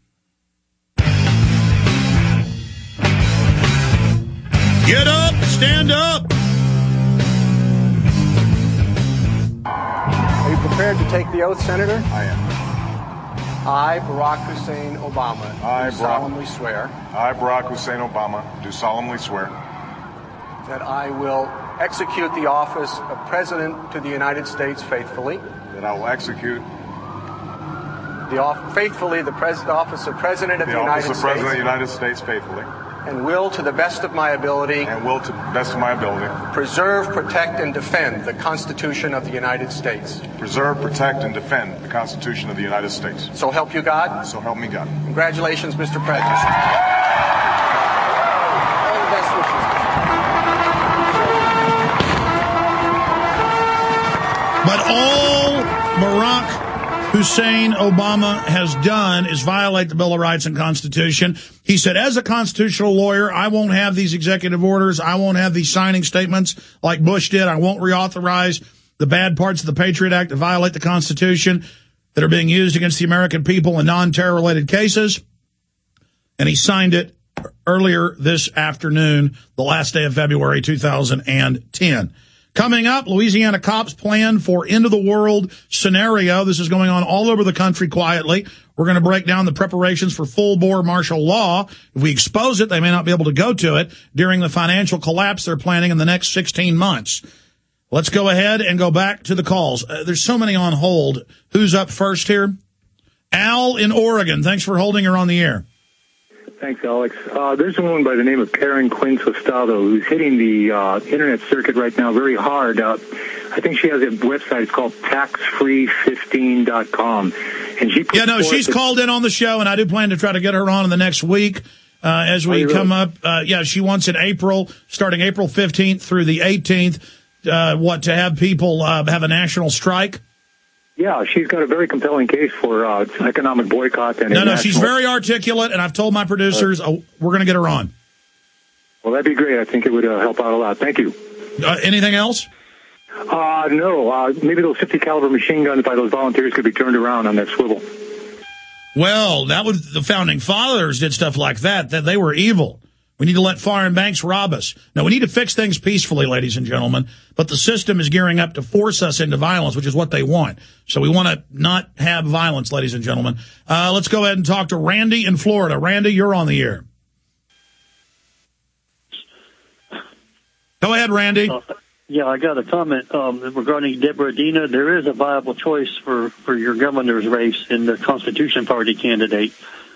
Get up, stand up. Are you prepared to take the oath, Senator? I am. I, Barack Hussein Obama, do solemnly swear. I, Barack Hussein Obama, do solemnly swear. That I will execute the office of President to the United States faithfully. That I will execute faithfully the office of President of the United States. The office of President of the United States faithfully. And will, to the best of my ability. And will, to the best of my ability. Preserve, protect, and defend the Constitution of the United States. Preserve, protect, and defend the Constitution of the United States. So help you God. So help me God. Congratulations, Mr. President. All the best wishes. But all Barack Hussein Obama has done is violate the Bill of Rights and Constitution. He said, as a constitutional lawyer, I won't have these executive orders. I won't have these signing statements like Bush did. I won't reauthorize the bad parts of the Patriot Act that violate the Constitution that are being used against the American people in non-terror related cases. And he signed it earlier this afternoon, the last day of February 2010. Coming up, Louisiana cops plan for end-of-the-world scenario. This is going on all over the country quietly. We're going to break down the preparations for full-bore martial law. If we expose it, they may not be able to go to it during the financial collapse they're planning in the next 16 months. Let's go ahead and go back to the calls. There's so many on hold. Who's up first here? Al in Oregon. Thanks for holding her on the air. Thanks, Alex. There's a woman by the name of Karen Quinn Sostado who's hitting the internet circuit right now very hard. I think she has a website. It's called taxfree15.com. And she's called in on the show, and I do plan to try to get her on in the next week as we come up. She wants in April, starting April 15th through the 18th, to have people have a national strike. Yeah, she's got a very compelling case for economic boycott. And she's very articulate, and I've told my producers we're going to get her on. Well, that'd be great. I think it would help out a lot. Thank you. Anything else? No. Maybe those 50 caliber machine guns by those volunteers could be turned around on that swivel. Well, the founding fathers did stuff like that they were evil. We need to let foreign banks rob us. No, we need to fix things peacefully, ladies and gentlemen. But the system is gearing up to force us into violence, which is what they want. So we want to not have violence, ladies and gentlemen. Let's go ahead and talk to Randy in Florida. Randy, you're on the air. Go ahead, Randy. Yeah, I got a comment regarding Deborah Medina. There is a viable choice for your governor's race in the Constitution Party candidate.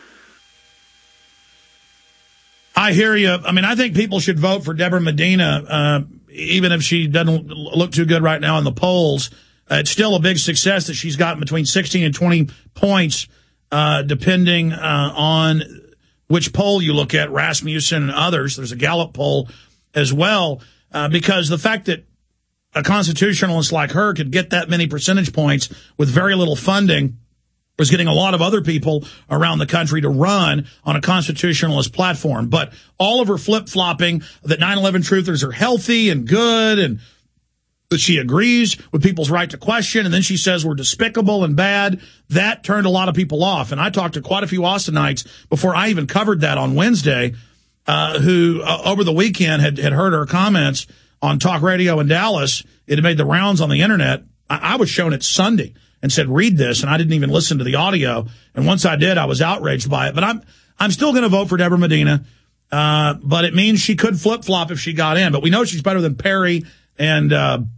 I hear you. I mean, I think people should vote for Deborah Medina, even if she doesn't look too good right now in the polls. It's still a big success that she's gotten between 16 and 20 points, depending on which poll you look at, Rasmussen and others. There's a Gallup poll as well, because the fact that a constitutionalist like her could get that many percentage points with very little funding was getting a lot of other people around the country to run on a constitutionalist platform. But all of her flip-flopping that 9/11 truthers are healthy and good and that she agrees with people's right to question, and then she says we're despicable and bad, that turned a lot of people off. And I talked to quite a few Austinites before I even covered that on Wednesday, who over the weekend had heard her comments on talk radio in Dallas. It had made the rounds on the internet. I was shown it Sunday and said, read this, and I didn't even listen to the audio. And once I did, I was outraged by it. But I'm still going to vote for Deborah Medina, but it means she could flip-flop if she got in. But we know she's better than Perry and,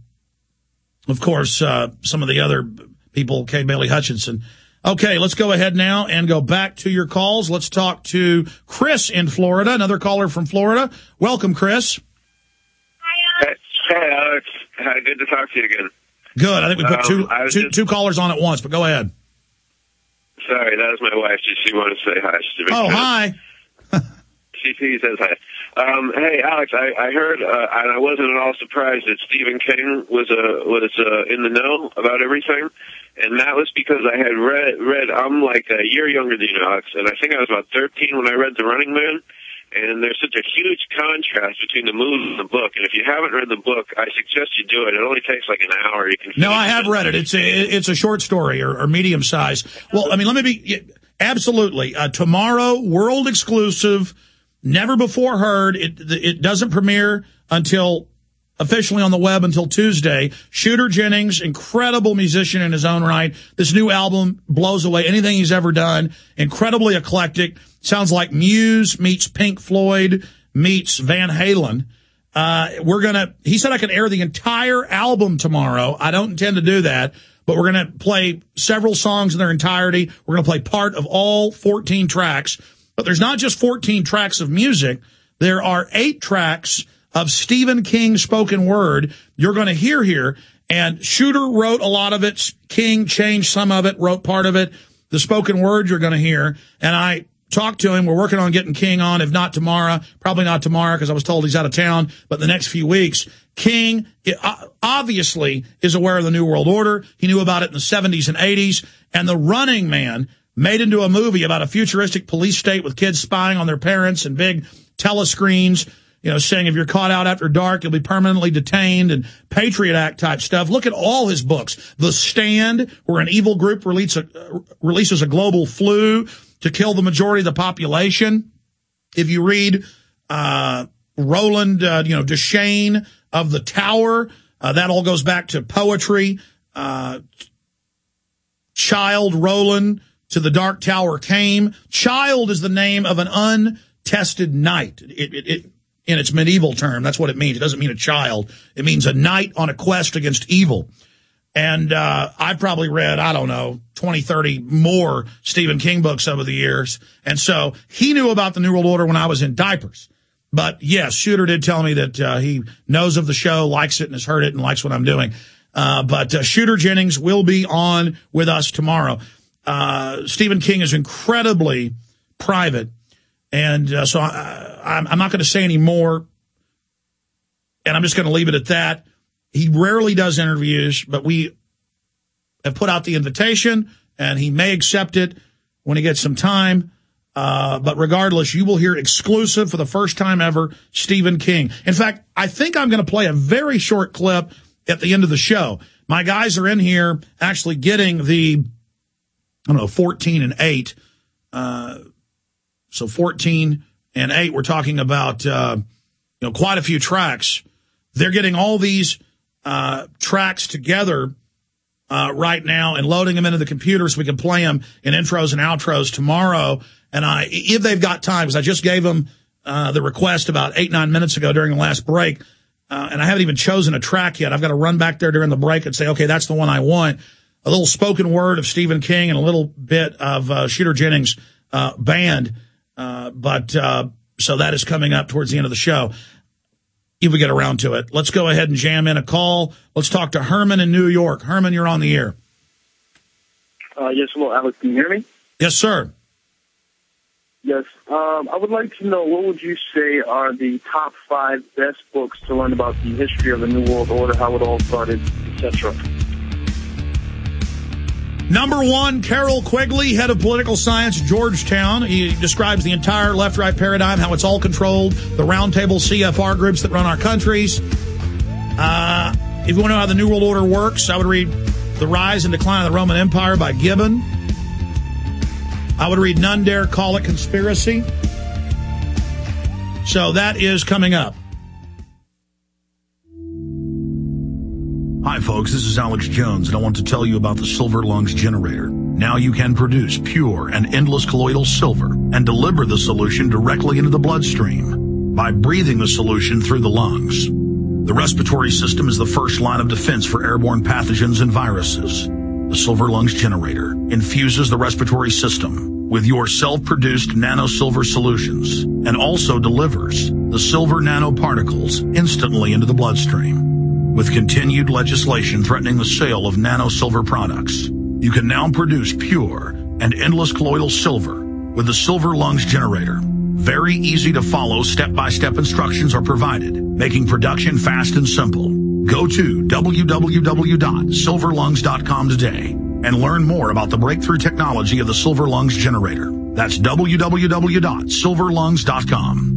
of course, some of the other people, Kay Bailey Hutchinson. Okay, let's go ahead now and go back to your calls. Let's talk to Chris in Florida, another caller from Florida. Welcome, Chris. Hey, Alex. Good to talk to you again. Good. I think we put two callers on at once, but go ahead. Sorry, that was my wife. She wanted to say hi. Hi. She says hi. Hey, Alex, I heard, and I wasn't at all surprised that Stephen King was in the know about everything, and that was because I had read. I'm like a year younger than you, Alex, and I think I was about 13 when I read The Running Man. And there's such a huge contrast between the movie and the book. And if you haven't read the book, I suggest you do it. It only takes like an hour. You can. No, I have read it. It's a short story or medium size. Well, I mean, let me be absolutely tomorrow, world exclusive, never before heard. It doesn't premiere until officially on the web until Tuesday. Shooter Jennings, incredible musician in his own right. This new album blows away anything he's ever done. Incredibly eclectic. Sounds like Muse meets Pink Floyd meets Van Halen. He said I could air the entire album tomorrow. I don't intend to do that, but we're going to play several songs in their entirety. We're going to play part of all 14 tracks. But there's not just 14 tracks of music. There are 8 tracks of Stephen King spoken word you're going to hear here. And Shooter wrote a lot of it. King changed some of it, wrote part of it. The spoken word you're going to hear. And I talked to him. We're working on getting King on, if not tomorrow, probably not tomorrow because I was told he's out of town, but the next few weeks. King obviously is aware of the New World Order. He knew about it in the 70s and 80s. And The Running Man, made into a movie about a futuristic police state with kids spying on their parents and big telescreens, saying if you're caught out after dark, you'll be permanently detained, and Patriot Act type stuff. Look at all his books. The Stand, where an evil group releases a global flu to kill the majority of the population. If you read Roland, Duchesne of the Tower, that all goes back to poetry. Child Roland, To the Dark Tower Came. Child is the name of an untested knight. In its medieval term, that's what it means. It doesn't mean a child. It means a knight on a quest against evil. And I've probably read, 20, 30 more Stephen King books over the years. And so he knew about the New World Order when I was in diapers. But yes, Shooter did tell me that he knows of the show, likes it, and has heard it, and likes what I'm doing. But Shooter Jennings will be on with us tomorrow. Stephen King is incredibly private. And so I'm not going to say any more, and I'm just going to leave it at that. He rarely does interviews, but we have put out the invitation, and he may accept it when he gets some time. But regardless, you will hear exclusive for the first time ever, Stephen King. In fact, I think I'm going to play a very short clip at the end of the show. My guys are in here actually getting the, 14 and 8. So 14 and 8, we're talking about, quite a few tracks. They're getting all these tracks together right now and loading them into the computer so we can play them in intros and outros tomorrow. And if they've got time, because I just gave them the request about 8-9 minutes ago during the last break, and I haven't even chosen a track yet. I've got to run back there during the break and say, okay, that's the one I want. A little spoken word of Stephen King and a little bit of Shooter Jennings band. So that is coming up towards the end of the show. If we get around to it. Let's go ahead and jam in a call. Let's talk to Herman in New York. Herman, you're on the air. Yes, hello, Alex. Can you hear me? Yes, sir. Yes. I would like to know, what would you say are the top 5 best books to learn about the history of the New World Order, how it all started, etc.? Number 1, Carroll Quigley, head of political science, Georgetown. He describes the entire left-right paradigm, how it's all controlled, the roundtable CFR groups that run our countries. If you want to know how the New World Order works, I would read The Rise and Decline of the Roman Empire by Gibbon. I would read None Dare Call It Conspiracy. So that is coming up. Hi, folks. This is Alex Jones, and I want to tell you about the Silver Lungs Generator. Now you can produce pure and endless colloidal silver and deliver the solution directly into the bloodstream by breathing the solution through the lungs. The respiratory system is the first line of defense for airborne pathogens and viruses. The Silver Lungs Generator infuses the respiratory system with your self-produced nano-silver solutions and also delivers the silver nanoparticles instantly into the bloodstream. With continued legislation threatening the sale of nano-silver products, you can now produce pure and endless colloidal silver with the Silver Lungs Generator. Very easy to follow step-by-step instructions are provided, making production fast and simple. Go to www.silverlungs.com today and learn more about the breakthrough technology of the Silver Lungs Generator. That's www.silverlungs.com.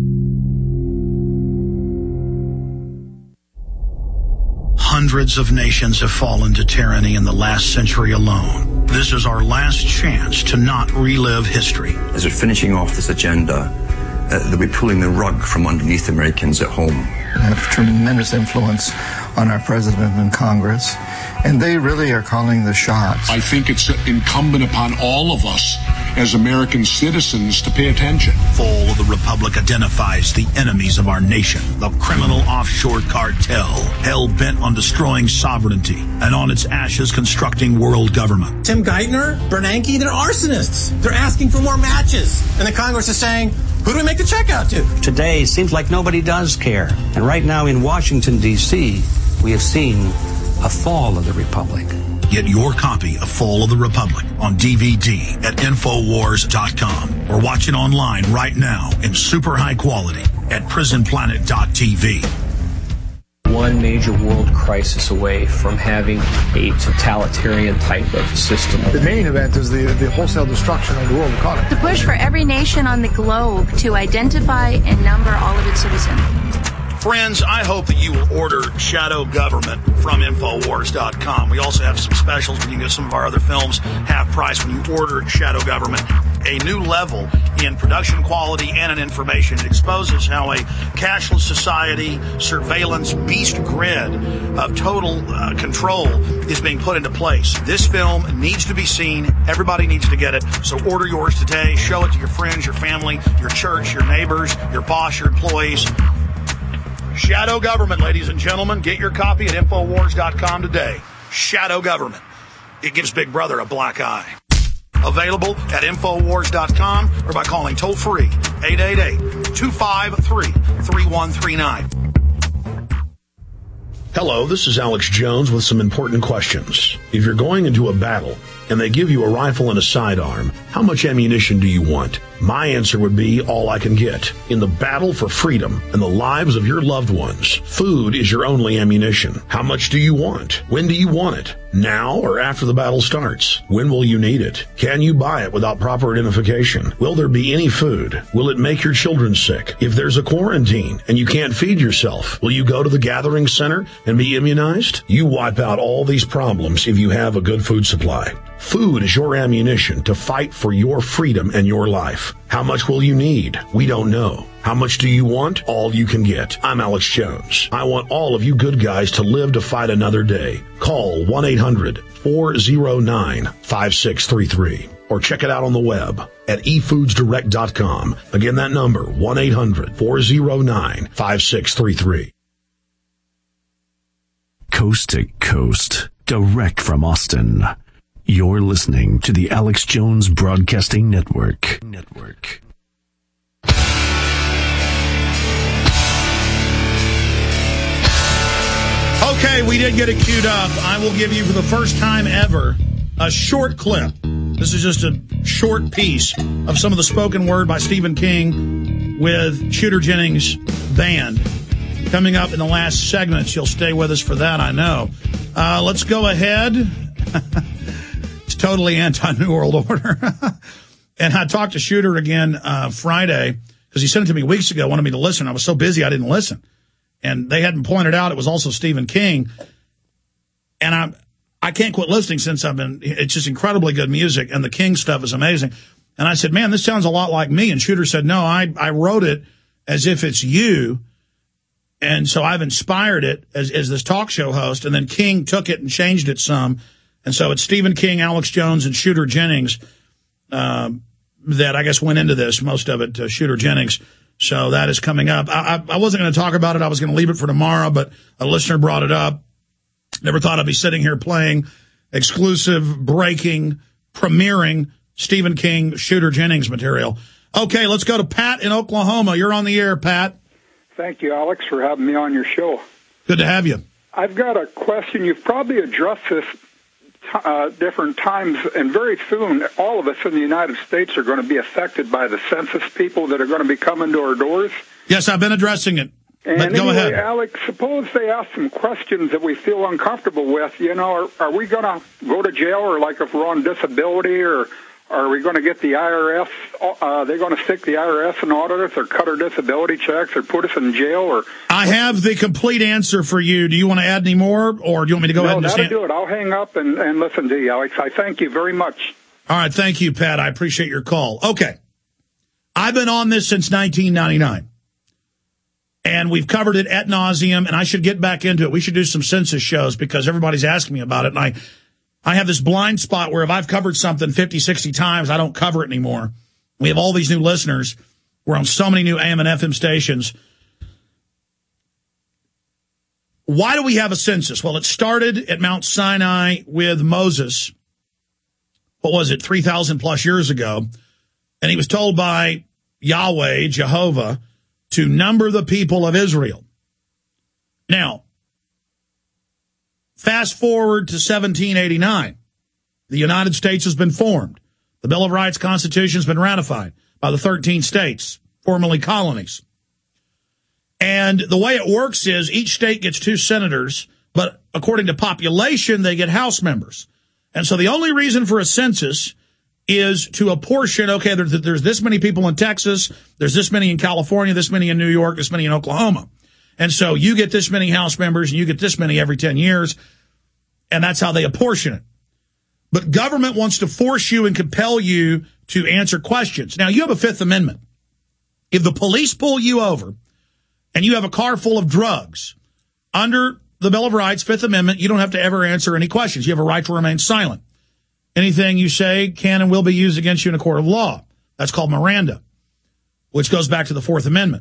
Hundreds of nations have fallen to tyranny in the last century alone. This is our last chance to not relive history. As we're finishing off this agenda, they'll be pulling the rug from underneath Americans at home. They have tremendous influence on our president and Congress, and they really are calling the shots. I think it's incumbent upon all of us as American citizens to pay attention. Fall of the Republic identifies the enemies of our nation, the criminal offshore cartel, hell-bent on destroying sovereignty and on its ashes constructing world government. Tim Geithner, Bernanke, they're arsonists. They're asking for more matches. And the Congress is saying, who do we make the check out to? Today seems like nobody does care. And right now in Washington, D.C., we have seen a fall of the Republic. Get your copy of Fall of the Republic on DVD at Infowars.com or watch it online right now in super high quality at prisonplanet.tv. One major world crisis away from having a totalitarian type of system. The main event is the wholesale destruction of the world economy. The push for every nation on the globe to identify and number all of its citizens. Friends, I hope that you will order Shadow Government from Infowars.com. We also have some specials where you can get some of our other films half price when you order Shadow Government. A new level in production quality and in information. It exposes how a cashless society, surveillance, beast grid of total control is being put into place. This film needs to be seen. Everybody needs to get it. So order yours today. Show it to your friends, your family, your church, your neighbors, your boss, your employees. Shadow Government, ladies and gentlemen. Get your copy at Infowars.com today. Shadow Government. It gives Big Brother a black eye. Available at Infowars.com or by calling toll-free 888-253-3139. Hello, this is Alex Jones with some important questions. If you're going into a battle and they give you a rifle and a sidearm, how much ammunition do you want? My answer would be all I can get. In the battle for freedom and the lives of your loved ones, food is your only ammunition. How much do you want? When do you want it? Now or after the battle starts? When will you need it? Can you buy it without proper identification? Will there be any food? Will it make your children sick? If there's a quarantine and you can't feed yourself, will you go to the gathering center and be immunized? You wipe out all these problems if you have a good food supply. Food is your ammunition to fight for your freedom and your life. How much will you need? We don't know. How much do you want? All you can get. I'm Alex Jones. I want all of you good guys to live to fight another day. Call 1-800-409-5633 or check it out on the web at efoodsdirect.com. Again, that number, 1-800-409-5633. Coast to coast, direct from Austin. You're listening to the Alex Jones Broadcasting Network. Okay, we did get it queued up. I will give you, for the first time ever, a short clip. This is just a short piece of some of the spoken word by Stephen King with Shooter Jennings Band. Coming up in the last segments. You'll stay with us for that, I know. Let's go ahead. It's totally anti-New World Order. And I talked to Shooter again Friday, because he sent it to me weeks ago, wanted me to listen. I was so busy I didn't listen. And they hadn't pointed out it was also Stephen King. And I can't quit listening since it's just incredibly good music, and the King stuff is amazing. And I said, man, this sounds a lot like me. And Shooter said, no, I wrote it as if it's you. And so I've inspired it as this talk show host. And then King took it and changed it some. And so it's Stephen King, Alex Jones, and Shooter Jennings that I guess went into this, most of it Shooter Jennings. So that is coming up. I wasn't going to talk about it. I was going to leave it for tomorrow, but a listener brought it up. Never thought I'd be sitting here playing exclusive, breaking, premiering Stephen King, Shooter Jennings material. Okay, let's go to Pat in Oklahoma. You're on the air, Pat. Thank you, Alex, for having me on your show. Good to have you. I've got a question. You've probably addressed this different times, and very soon all of us in the United States are going to be affected by the census people that are going to be coming to our doors. Yes, I've been addressing it. And but go ahead. Alex, suppose they ask some questions that we feel uncomfortable with. You know, are we going to go to jail, or like if we're on disability, or are we going to get the IRS? They're going to stick the IRS and audit us, or cut our disability checks, or put us in jail? Or I have the complete answer for you. Do you want to add any more, or do you want me to go ahead and just... No, that'll do it. I'll hang up and listen to you, Alex. I thank you very much. All right, thank you, Pat. I appreciate your call. Okay. I've been on this since 1999. And we've covered it ad nauseum, and I should get back into it. We should do some census shows because everybody's asking me about it. And I have this blind spot where if I've covered something 50, 60 times, I don't cover it anymore. We have all these new listeners. We're on so many new AM and FM stations. Why do we have a census? Well, it started at Mount Sinai with Moses. What was it, 3,000 plus years ago? And he was told by Yahweh, Jehovah, to number the people of Israel. Now, fast forward to 1789. The United States has been formed. The Bill of Rights Constitution has been ratified by the 13 states, formerly colonies. And the way it works is each state gets 2 senators, but according to population, they get House members. And so the only reason for a census is to apportion, okay, there's this many people in Texas, there's this many in California, this many in New York, this many in Oklahoma. And so you get this many House members, and you get this many every 10 years, and that's how they apportion it. But government wants to force you and compel you to answer questions. Now, you have a Fifth Amendment. If the police pull you over, and you have a car full of drugs, under the Bill of Rights, Fifth Amendment, you don't have to ever answer any questions. You have a right to remain silent. Anything you say can and will be used against you in a court of law. That's called Miranda, which goes back to the Fourth Amendment.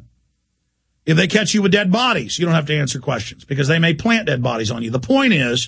If they catch you with dead bodies, you don't have to answer questions because they may plant dead bodies on you. The point is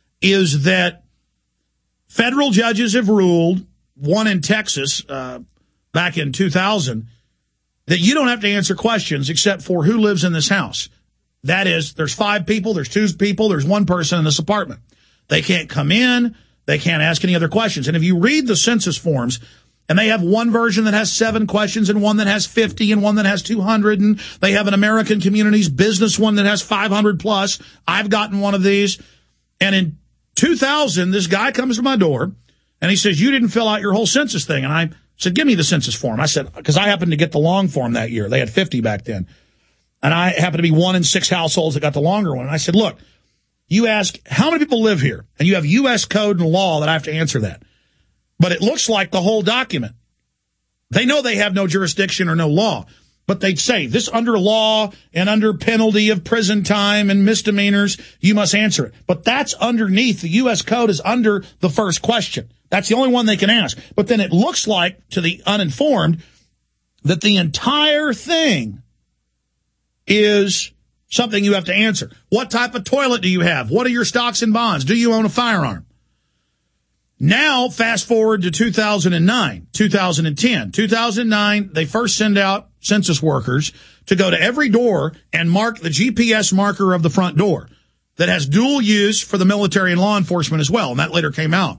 that federal judges have ruled, one in Texas back in 2000, that you don't have to answer questions except for who lives in this house. That is, there's 5 people, there's 2 people, there's 1 person in this apartment. They can't come in. They can't ask any other questions. And if you read the census forms, and they have one version that has 7 questions and one that has 50 and one that has 200, and they have an American Communities business one that has 500 plus. I've gotten one of these. And in 2000, this guy comes to my door, and he says, you didn't fill out your whole census thing. And I said, give me the census form. I said, because I happened to get the long form that year. They had 50 back then. And I happened to be 1 in 6 households that got the longer one. And I said, look, you ask, how many people live here? And you have U.S. code and law that I have to answer that. But it looks like the whole document. They know they have no jurisdiction or no law. But they'd say, this under law and under penalty of prison time and misdemeanors, you must answer it. But that's underneath. The U.S. code is under the first question. That's the only one they can ask. But then it looks like, to the uninformed, that the entire thing is something you have to answer. What type of toilet do you have? What are your stocks and bonds? Do you own a firearm? Now, fast forward to 2009, 2010. 2009, they first send out census workers to go to every door and mark the GPS marker of the front door that has dual use for the military and law enforcement as well, and that later came out.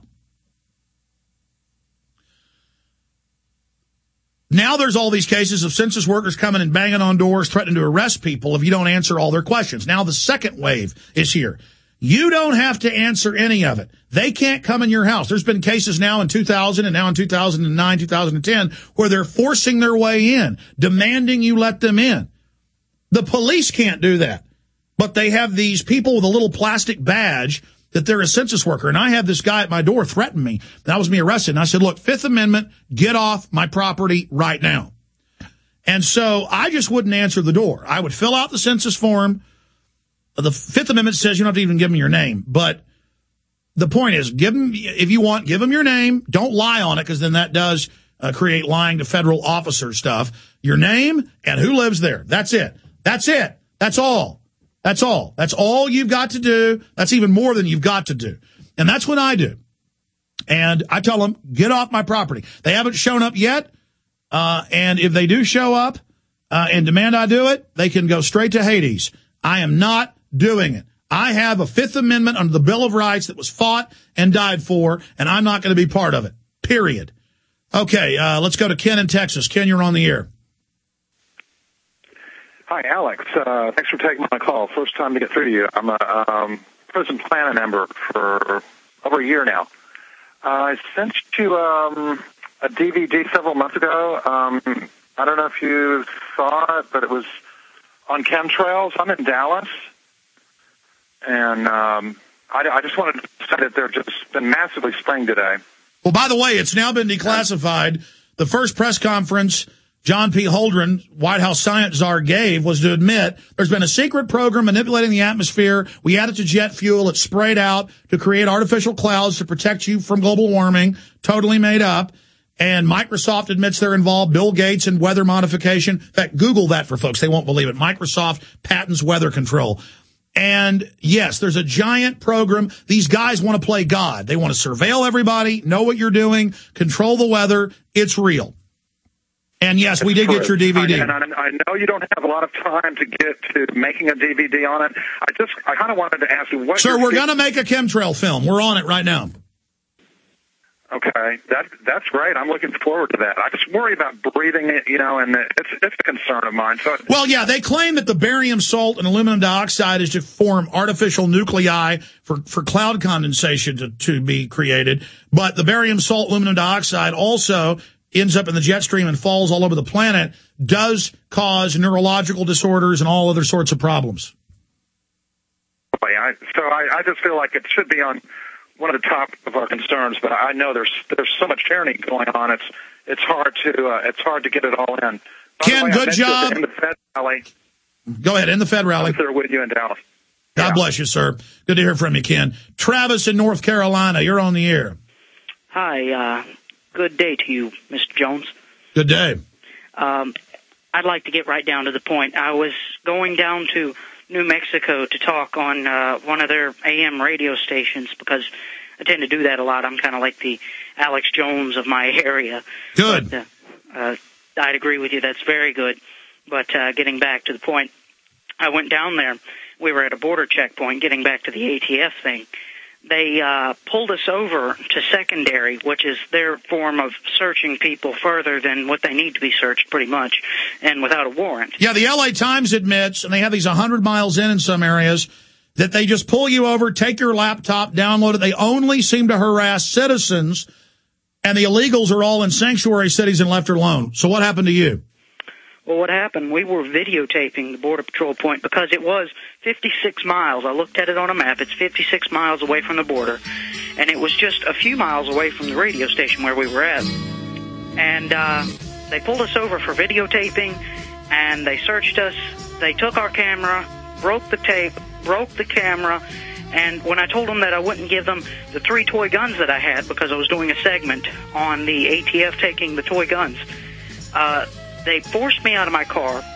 Now there's all these cases of census workers coming and banging on doors, threatening to arrest people if you don't answer all their questions. Now the second wave is here. You don't have to answer any of it. They can't come in your house. There's been cases now in 2000 and now in 2009, 2010, where they're forcing their way in, demanding you let them in. The police can't do that. But they have these people with a little plastic badge that they're a census worker. And I had this guy at my door threaten me. That was me arrested. And I said, look, Fifth Amendment, get off my property right now. And so I just wouldn't answer the door. I would fill out the census form. The Fifth Amendment says you don't have to even give them your name. But the point is, give them, if you want, give them your name. Don't lie on it, because then that does create lying to federal officer stuff. Your name and who lives there. That's it. That's it. That's all. That's all. That's all you've got to do. That's even more than you've got to do. And that's what I do. And I tell them, get off my property. They haven't shown up yet. And if they do show up and demand I do it, they can go straight to Hades. I am not doing it. I have a Fifth Amendment under the Bill of Rights that was fought and died for, and I'm not going to be part of it. Period. Okay, let's go to Ken in Texas. Ken, you're on the air. Hi, Alex. Thanks for taking my call. First time to get through to you. I'm a prison planning member for over a year now. I sent you a DVD several months ago. I don't know if you saw it, but it was on chemtrails. I'm in Dallas, and I just wanted to say that they've just been massively spraying today. Well, by the way, it's now been declassified. The first press conference John P. Holdren, White House science czar, gave was to admit there's been a secret program manipulating the atmosphere. We add it to jet fuel. It's sprayed out to create artificial clouds to protect you from global warming. Totally made up. And Microsoft admits they're involved. Bill Gates in weather modification. In fact, Google that for folks. They won't believe it. Microsoft patents weather control. And yes, there's a giant program. These guys want to play God. They want to surveil everybody, know what you're doing, control the weather. It's real. And yes, we did get your DVD. I know you don't have a lot of time to get to making a DVD on it. I kind of wanted to ask you what. Sir, we're going to make a chemtrail film. We're on it right now. Okay, that's great. I'm looking forward to that. I just worry about breathing it, and it's a concern of mine. So, well, yeah, they claim that the barium salt and aluminum dioxide is to form artificial nuclei for cloud condensation to be created. But the barium salt, aluminum dioxide also ends up in the jet stream and falls all over the planet, does cause neurological disorders and all other sorts of problems. I just feel like it should be on one of the top of our concerns, but I know there's so much tyranny going on. It's hard to get it all in. Ken, good job. In the Fed rally. Go ahead, in the Fed rally. I'm there with you in Dallas. God bless you, sir. Good to hear from you, Ken. Travis in North Carolina, you're on the air. Hi, good day to you, Mr. Jones. Good day. I'd like to get right down to the point. I was going down to New Mexico to talk on one of their AM radio stations because I tend to do that a lot. I'm kind of like the Alex Jones of my area. Good. But, I'd agree with you. That's very good. But getting back to the point, I went down there. We were at a border checkpoint getting back to the ATF thing. They pulled us over to secondary, which is their form of searching people further than what they need to be searched, pretty much, and without a warrant. Yeah, the L.A. Times admits, and they have these 100 miles in some areas, that they just pull you over, take your laptop, download it. They only seem to harass citizens, and the illegals are all in sanctuary cities and left alone. So what happened to you? Well, what happened, we were videotaping the Border Patrol point because it was 56 miles. I looked at it on a map. It's 56 miles away from the border, and it was just a few miles away from the radio station where we were at. And they pulled us over for videotaping, and they searched us. They took our camera, broke the tape, broke the camera, and when I told them that I wouldn't give them the 3 toy guns that I had because I was doing a segment on the ATF taking the toy guns, they forced me out of my car,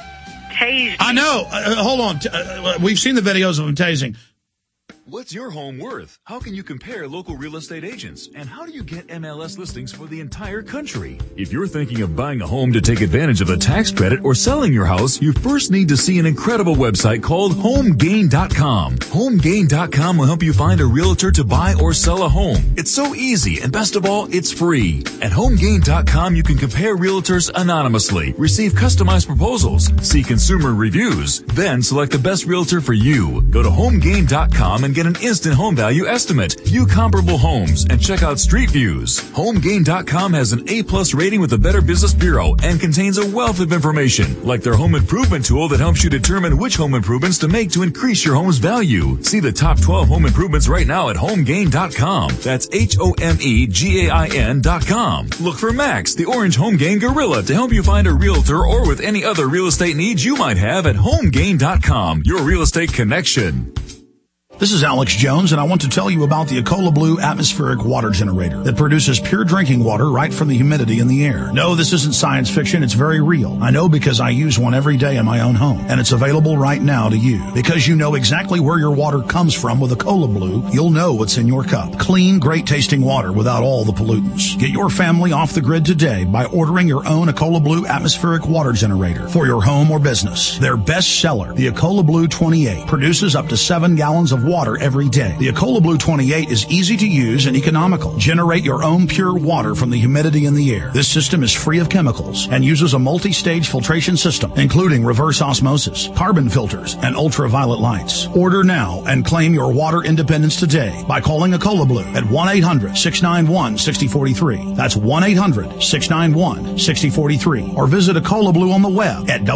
tased. I know. Hold on. We've seen the videos of him tasing. What's your home worth? How can you compare local real estate agents? And how do you get MLS listings for the entire country? If you're thinking of buying a home to take advantage of the tax credit or selling your house, you first need to see an incredible website called HomeGain.com. HomeGain.com will help you find a realtor to buy or sell a home. It's so easy, and best of all, it's free. At HomeGain.com, you can compare realtors anonymously, receive customized proposals, see consumer reviews, then select the best realtor for you. Go to HomeGain.com and get an instant home value estimate, view comparable homes, and check out street views. HomeGain.com has an A+ rating with the Better Business Bureau and contains a wealth of information, like their home improvement tool that helps you determine which home improvements to make to increase your home's value. See the top 12 home improvements right now at HomeGain.com. That's HomeGain.com. Look for Max, the orange HomeGain gorilla, to help you find a realtor or with any other real estate needs you might have at HomeGain.com, your real estate connection. This is Alex Jones, and I want to tell you about the Ecola Blue atmospheric water generator that produces pure drinking water right from the humidity in the air. No, this isn't science fiction. It's very real. I know because I use one every day in my own home, and it's available right now to you. Because you know exactly where your water comes from with Ecola Blue, you'll know what's in your cup. Clean, great-tasting water without all the pollutants. Get your family off the grid today by ordering your own Ecola Blue atmospheric water generator for your home or business. Their best seller, the Ecola Blue 28, produces up to 7 gallons of water every day. The Ecola Blue 28 is easy to use and economical. Generate your own pure water from the humidity in the air. This system is free of chemicals and uses a multi-stage filtration system, including reverse osmosis, carbon filters, and ultraviolet lights. Order now and claim your water independence today by calling Ecola Blue at 1-800-691-6043. That's 1-800-691-6043. Or visit Ecola Blue on the web at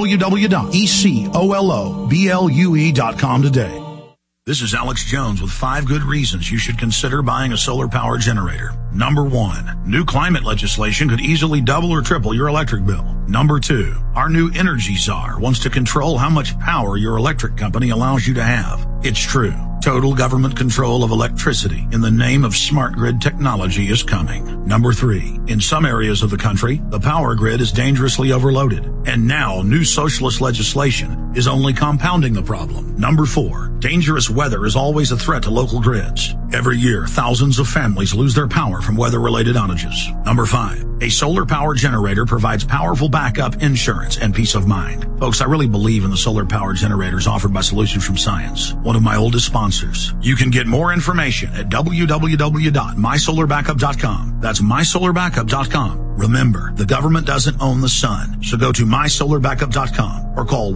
www.ecoloblu.com today. This is Alex Jones with 5 good reasons you should consider buying a solar power generator. Number 1, new climate legislation could easily double or triple your electric bill. Number 2, our new energy czar wants to control how much power your electric company allows you to have. It's true. Total government control of electricity in the name of smart grid technology is coming. Number 3, in some areas of the country, the power grid is dangerously overloaded. And now new socialist legislation is only compounding the problem. Number 4, dangerous weather is always a threat to local grids. Every year, thousands of families lose their power from weather-related outages. Number 5, a solar power generator provides powerful backup insurance and peace of mind. Folks, I really believe in the solar power generators offered by Solutions from Science, one of my oldest sponsors. You can get more information at www.mysolarbackup.com. That's mysolarbackup.com. Remember, the government doesn't own the sun, so go to mysolarbackup.com or call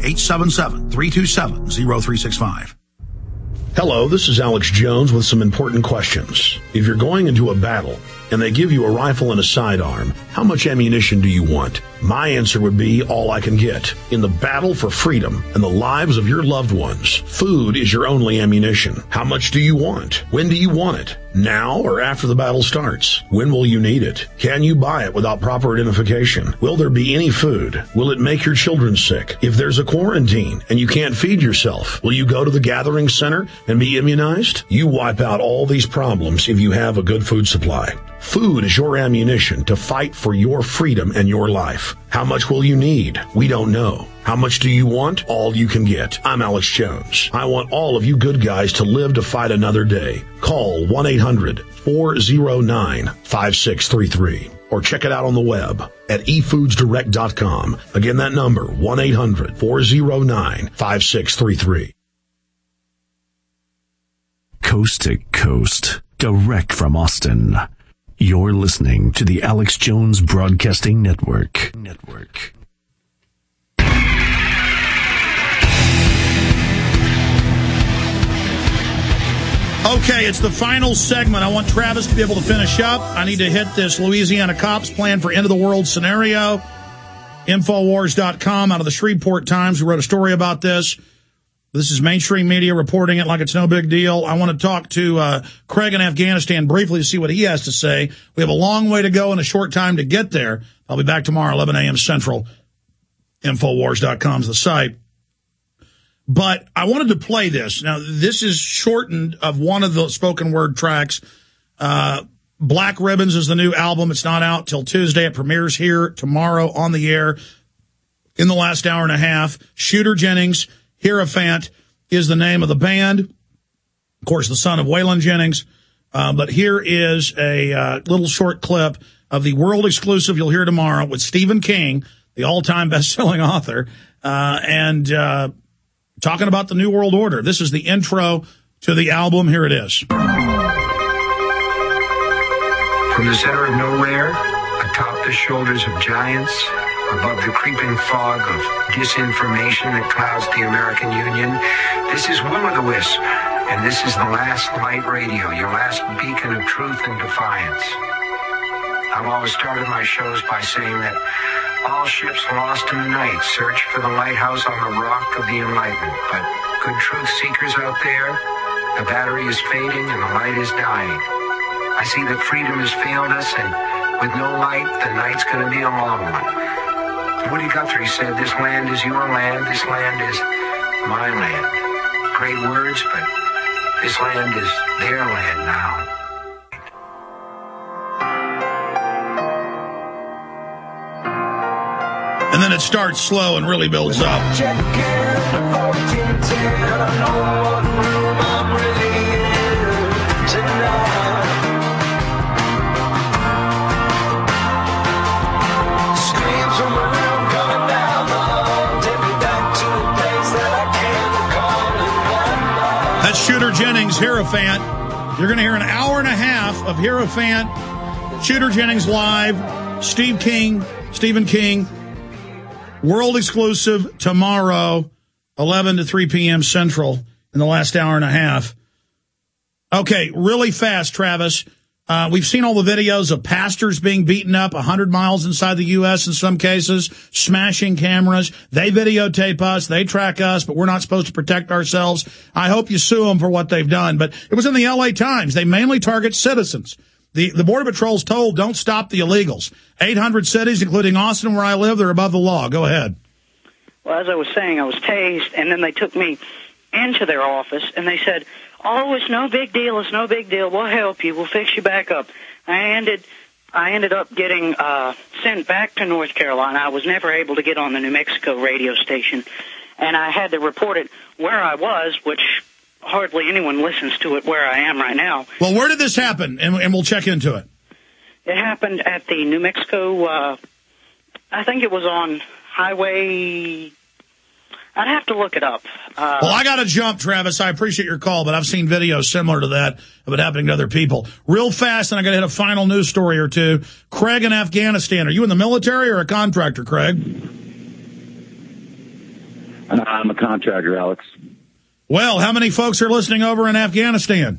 1-877-327-0365. Hello, this is Alex Jones with some important questions. If you're going into a battle and they give you a rifle and a sidearm, how much ammunition do you want? My answer would be all I can get. In the battle for freedom and the lives of your loved ones, food is your only ammunition. How much do you want? When do you want it? Now or after the battle starts? When will you need it? Can you buy it without proper identification? Will there be any food? Will it make your children sick? If there's a quarantine and you can't feed yourself, will you go to the gathering center and be immunized? You wipe out all these problems if you have a good food supply. Food is your ammunition to fight for your freedom and your life. How much will you need? We don't know. How much do you want? All you can get. I'm Alex Jones. I want all of you good guys to live to fight another day. Call 1-800-409-5633 or check it out on the web at efoodsdirect.com. Again, that number, 1-800-409-5633. Coast to coast, direct from Austin. You're listening to the Alex Jones Broadcasting Network. Okay, it's the final segment. I want Travis to be able to finish up. I need to hit this Louisiana cops plan for end-of-the-world scenario. Infowars.com out of the Shreveport Times. We wrote a story about this. This is mainstream media reporting it like it's no big deal. I want to talk to Craig in Afghanistan briefly to see what he has to say. We have a long way to go and a short time to get there. I'll be back tomorrow, 11 a.m. Central. Infowars.com is the site. But I wanted to play this. Now, this is shortened of one of the spoken word tracks. Black Ribbons is the new album. It's not out till Tuesday. It premieres here tomorrow on the air. in the last hour and a half. Shooter Jennings, Hierophant is the name of the band. Of course, the son of Waylon Jennings. But here is a little short clip of the world exclusive you'll hear tomorrow with Stephen King, the all-time best-selling author, and talking about the New World Order. This is the intro to the album. Here it is. From the center of nowhere, atop the shoulders of giants, above the creeping fog of disinformation that clouds the American Union, this is Will-O-the-Wisp, and this is the last light radio, your last beacon of truth and defiance. I've always started my shows by saying that all ships lost in the night search for the lighthouse on the rock of the Enlightenment, but good truth seekers out there, the battery is fading and the light is dying. I see that freedom has failed us, and with no light, the night's going to be a long one. Woody Guthrie said, this land is your land, this land is my land. Great words, but this land is their land now. And then it starts slow and really builds up. That's Shooter Jennings, Hierophant. You're going to hear an hour and a half of Hierophant, Shooter Jennings live, Stephen King, world exclusive tomorrow, 11 to 3 p.m. Central in the last hour and a half. Okay, really fast, Travis. We've seen all the videos of pastors being beaten up 100 miles inside the U.S. in some cases, smashing cameras. They videotape us. They track us, but we're not supposed to protect ourselves. I hope you sue them for what they've done. But it was in the L.A. Times. They mainly target citizens. The Border Patrol's told, don't stop the illegals. 800 cities, including Austin, where I live, they're above the law. Go ahead. Well, as I was saying, I was tased, and then they took me into their office, and they said, oh, it's no big deal, it's no big deal, we'll help you, we'll fix you back up. I ended up getting sent back to North Carolina. I was never able to get on the New Mexico radio station, and I had to report it where I was, which hardly anyone listens to it where I am right now. Well, where did this happen? And we'll check into it. It happened at the New Mexico, I think it was on Highway... I'd have to look it up. Well, I got to jump, Travis. I appreciate your call, but I've seen videos similar to that of it happening to other people. Real fast, and I got to hit a final news story or two. Craig in Afghanistan. Are you in the military or a contractor, Craig? I'm a contractor, Alex. Well, how many folks are listening over in Afghanistan?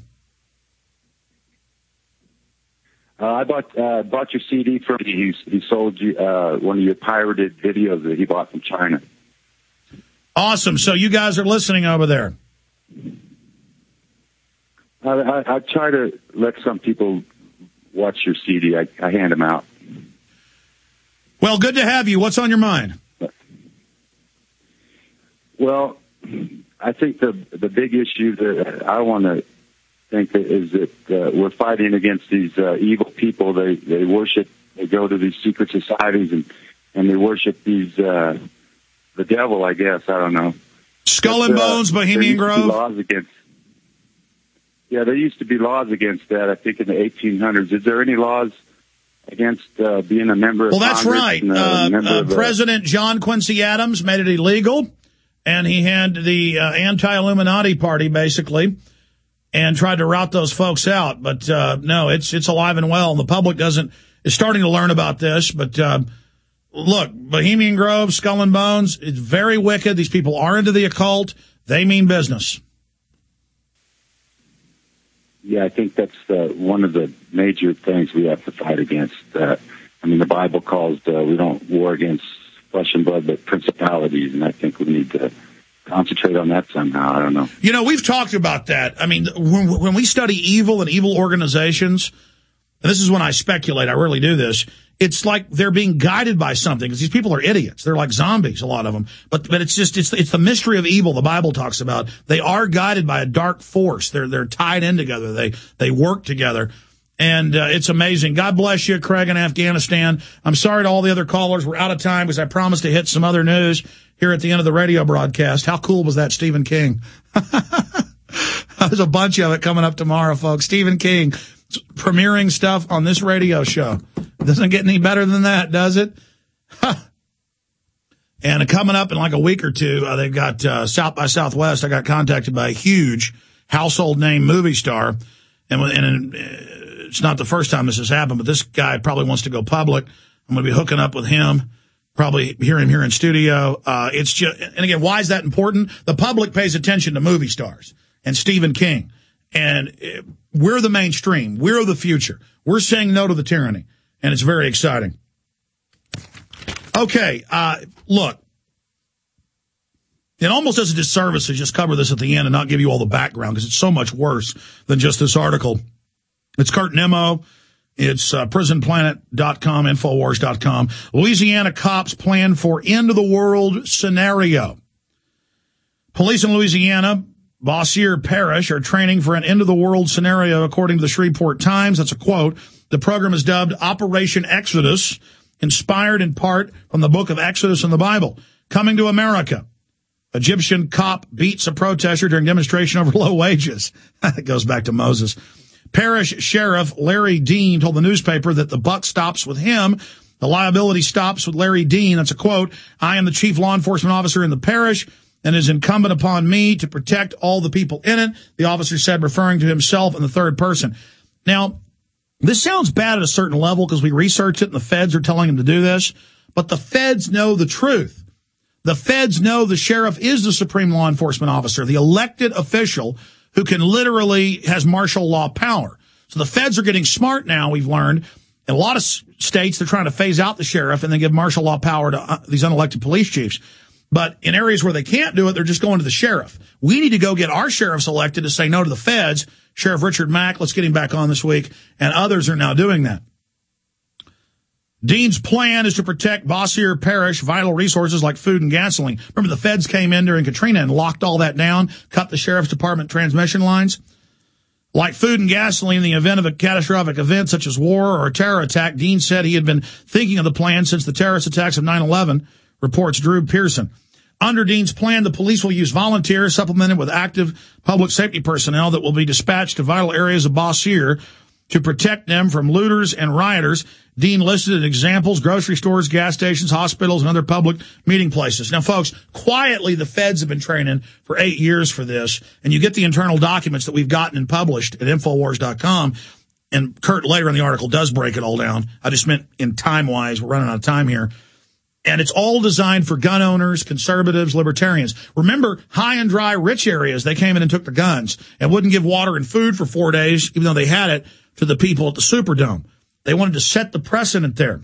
I bought your CD from you. He sold you one of your pirated videos that he bought from China. Awesome. So you guys are listening over there. I try to let some people watch your CD. I hand them out. Well, good to have you. What's on your mind? Well, I think the big issue that I want to think is that we're fighting against these evil people. They worship. They go to these secret societies and they worship these. The devil, I guess. I don't know. Skull and Bones, Bohemian Grove? There used to be laws against that, I think, in the 1800s. Is there any laws against being a member of Congress? Well, that's right. President John Quincy Adams made it illegal, and he had the anti-Illuminati party, basically, and tried to rout those folks out. But, no, it's alive and well, and the public is starting to learn about this, but... Look, Bohemian Grove, Skull and Bones, it's very wicked. These people are into the occult. They mean business. Yeah, I think that's one of the major things we have to fight against. The Bible calls we don't war against flesh and blood, but principalities, and I think we need to concentrate on that somehow. I don't know. You know, we've talked about that. I mean, when we study evil and evil organizations, and this is when I speculate, I really do this, it's like they're being guided by something, because these people are idiots. They're like zombies, a lot of them. But it's the mystery of evil the Bible talks about. They are guided by a dark force. They're tied in together. They work together. And it's amazing. God bless you, Craig, in Afghanistan. I'm sorry to all the other callers. We're out of time because I promised to hit some other news here at the end of the radio broadcast. How cool was that, Stephen King? There's a bunch of it coming up tomorrow, folks. Stephen King premiering stuff on this radio show. Doesn't get any better than that, does it? And coming up in like a week or two, they've got South by Southwest. I got contacted by a huge household name movie star. And it's not the first time this has happened, but this guy probably wants to go public. I'm going to be hooking up with him, probably hear him here in studio. It's just, and again, why is that important? The public pays attention to movie stars and Stephen King. And we're the mainstream. We're the future. We're saying no to the tyranny. And it's very exciting. Okay, look. It almost does a disservice to just cover this at the end and not give you all the background because it's so much worse than just this article. It's Kurt Nimmo. It's prisonplanet.com, Infowars.com. Louisiana cops plan for end-of-the-world scenario. Police in Louisiana, Bossier Parish, are training for an end-of-the-world scenario, according to the Shreveport Times. That's a quote. The program is dubbed Operation Exodus, inspired in part from the book of Exodus in the Bible. Coming to America. Egyptian cop beats a protester during demonstration over low wages. It goes back to Moses. Parish Sheriff Larry Dean told the newspaper that the buck stops with him. The liability stops with Larry Dean. That's a quote. I am the chief law enforcement officer in the parish, and it is incumbent upon me to protect all the people in it, the officer said, referring to himself in the third person. Now, this sounds bad at a certain level because we researched it and the feds are telling him to do this, but the feds know the truth. The feds know the sheriff is the supreme law enforcement officer, the elected official who can literally has martial law power. So the feds are getting smart now, we've learned. In a lot of states, they're trying to phase out the sheriff and then give martial law power to these unelected police chiefs. But in areas where they can't do it, they're just going to the sheriff. We need to go get our sheriffs elected to say no to the feds. Sheriff Richard Mack, let's get him back on this week, and others are now doing that. Dean's plan is to protect Bossier Parish vital resources like food and gasoline. Remember, the feds came in during Katrina and locked all that down, cut the sheriff's department transmission lines. Like food and gasoline in the event of a catastrophic event such as war or a terror attack, Dean said he had been thinking of the plan since the terrorist attacks of 9/11, reports Drew Pearson. Under Dean's plan, the police will use volunteers supplemented with active public safety personnel that will be dispatched to vital areas of Bossier to protect them from looters and rioters. Dean listed examples: grocery stores, gas stations, hospitals, and other public meeting places. Now, folks, quietly, the feds have been training for 8 years for this, and you get the internal documents that we've gotten and published at Infowars.com, and Kurt later in the article does break it all down. I just meant in time-wise. We're running out of time here. And it's all designed for gun owners, conservatives, libertarians. Remember, high and dry, rich areas, they came in and took the guns and wouldn't give water and food for 4 days, even though they had it, to the people at the Superdome. They wanted to set the precedent there.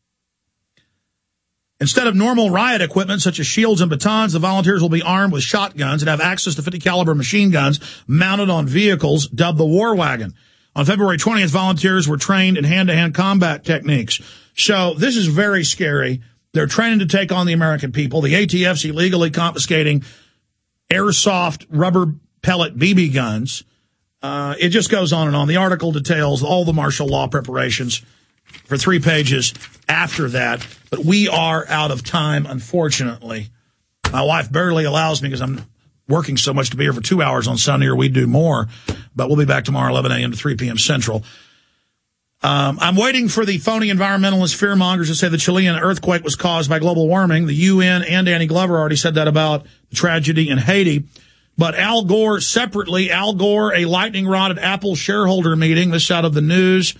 Instead of normal riot equipment such as shields and batons, the volunteers will be armed with shotguns and have access to 50 caliber machine guns mounted on vehicles dubbed the War Wagon. On February 20th, volunteers were trained in hand-to-hand combat techniques. So this is very scary. They're training to take on the American people. The ATF's illegally confiscating airsoft rubber pellet BB guns. It just goes on and on. The article details all the martial law preparations for 3 pages after that. But we are out of time, unfortunately. My wife barely allows me because I'm working so much to be here for 2 hours on Sunday, or we do more. But we'll be back tomorrow, 11 a.m. to 3 p.m. Central. I'm waiting for the phony environmentalist fearmongers to say the Chilean earthquake was caused by global warming. The UN and Danny Glover already said that about the tragedy in Haiti. But Al Gore separately, Al Gore, a lightning rod at Apple shareholder meeting, this out of the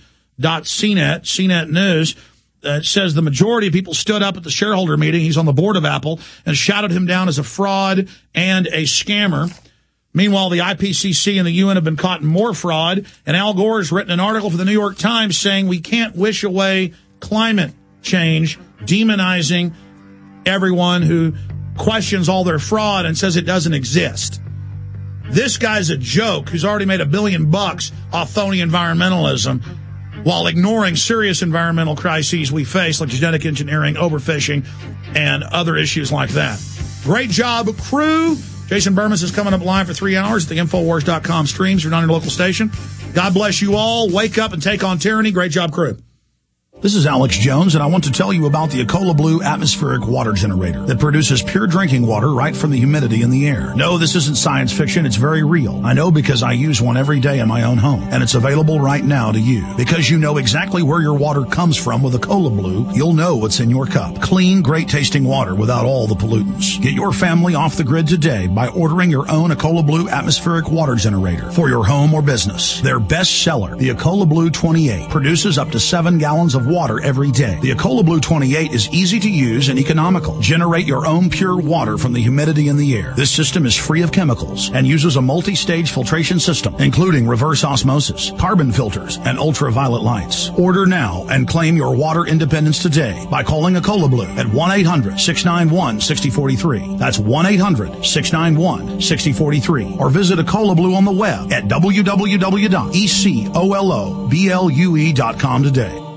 CNET News, says the majority of people stood up at the shareholder meeting. He's on the board of Apple, and shouted him down as a fraud and a scammer. Meanwhile, the IPCC and the UN have been caught in more fraud, and Al Gore has written an article for the New York Times saying we can't wish away climate change, demonizing everyone who questions all their fraud and says it doesn't exist. This guy's a joke who's already made $1 billion off phony environmentalism while ignoring serious environmental crises we face, like genetic engineering, overfishing, and other issues like that. Great job, crew. Jason Burmis is coming up live for 3 hours at the Infowars.com streams. You're not on your local station. God bless you all. Wake up and take on tyranny. Great job, crew. This is Alex Jones, and I want to tell you about the Ecola Blue atmospheric water generator that produces pure drinking water right from the humidity in the air. No, this isn't science fiction. It's very real. I know because I use one every day in my own home, and it's available right now to you. Because you know exactly where your water comes from with Ecola Blue, you'll know what's in your cup. Clean, great-tasting water without all the pollutants. Get your family off the grid today by ordering your own Ecola Blue atmospheric water generator for your home or business. Their best seller, the Ecola Blue 28, produces up to 7 gallons of water every day. The Ecola Blue 28 is easy to use and economical. Generate your own pure water from the humidity in the air. This system is free of chemicals and uses a multi-stage filtration system, including reverse osmosis, carbon filters, and ultraviolet lights. Order now and claim your water independence today by calling Ecola Blue at 1-800-691-6043. That's 1-800-691-6043. Or visit Ecola Blue on the web at www.ecoloblu.com today.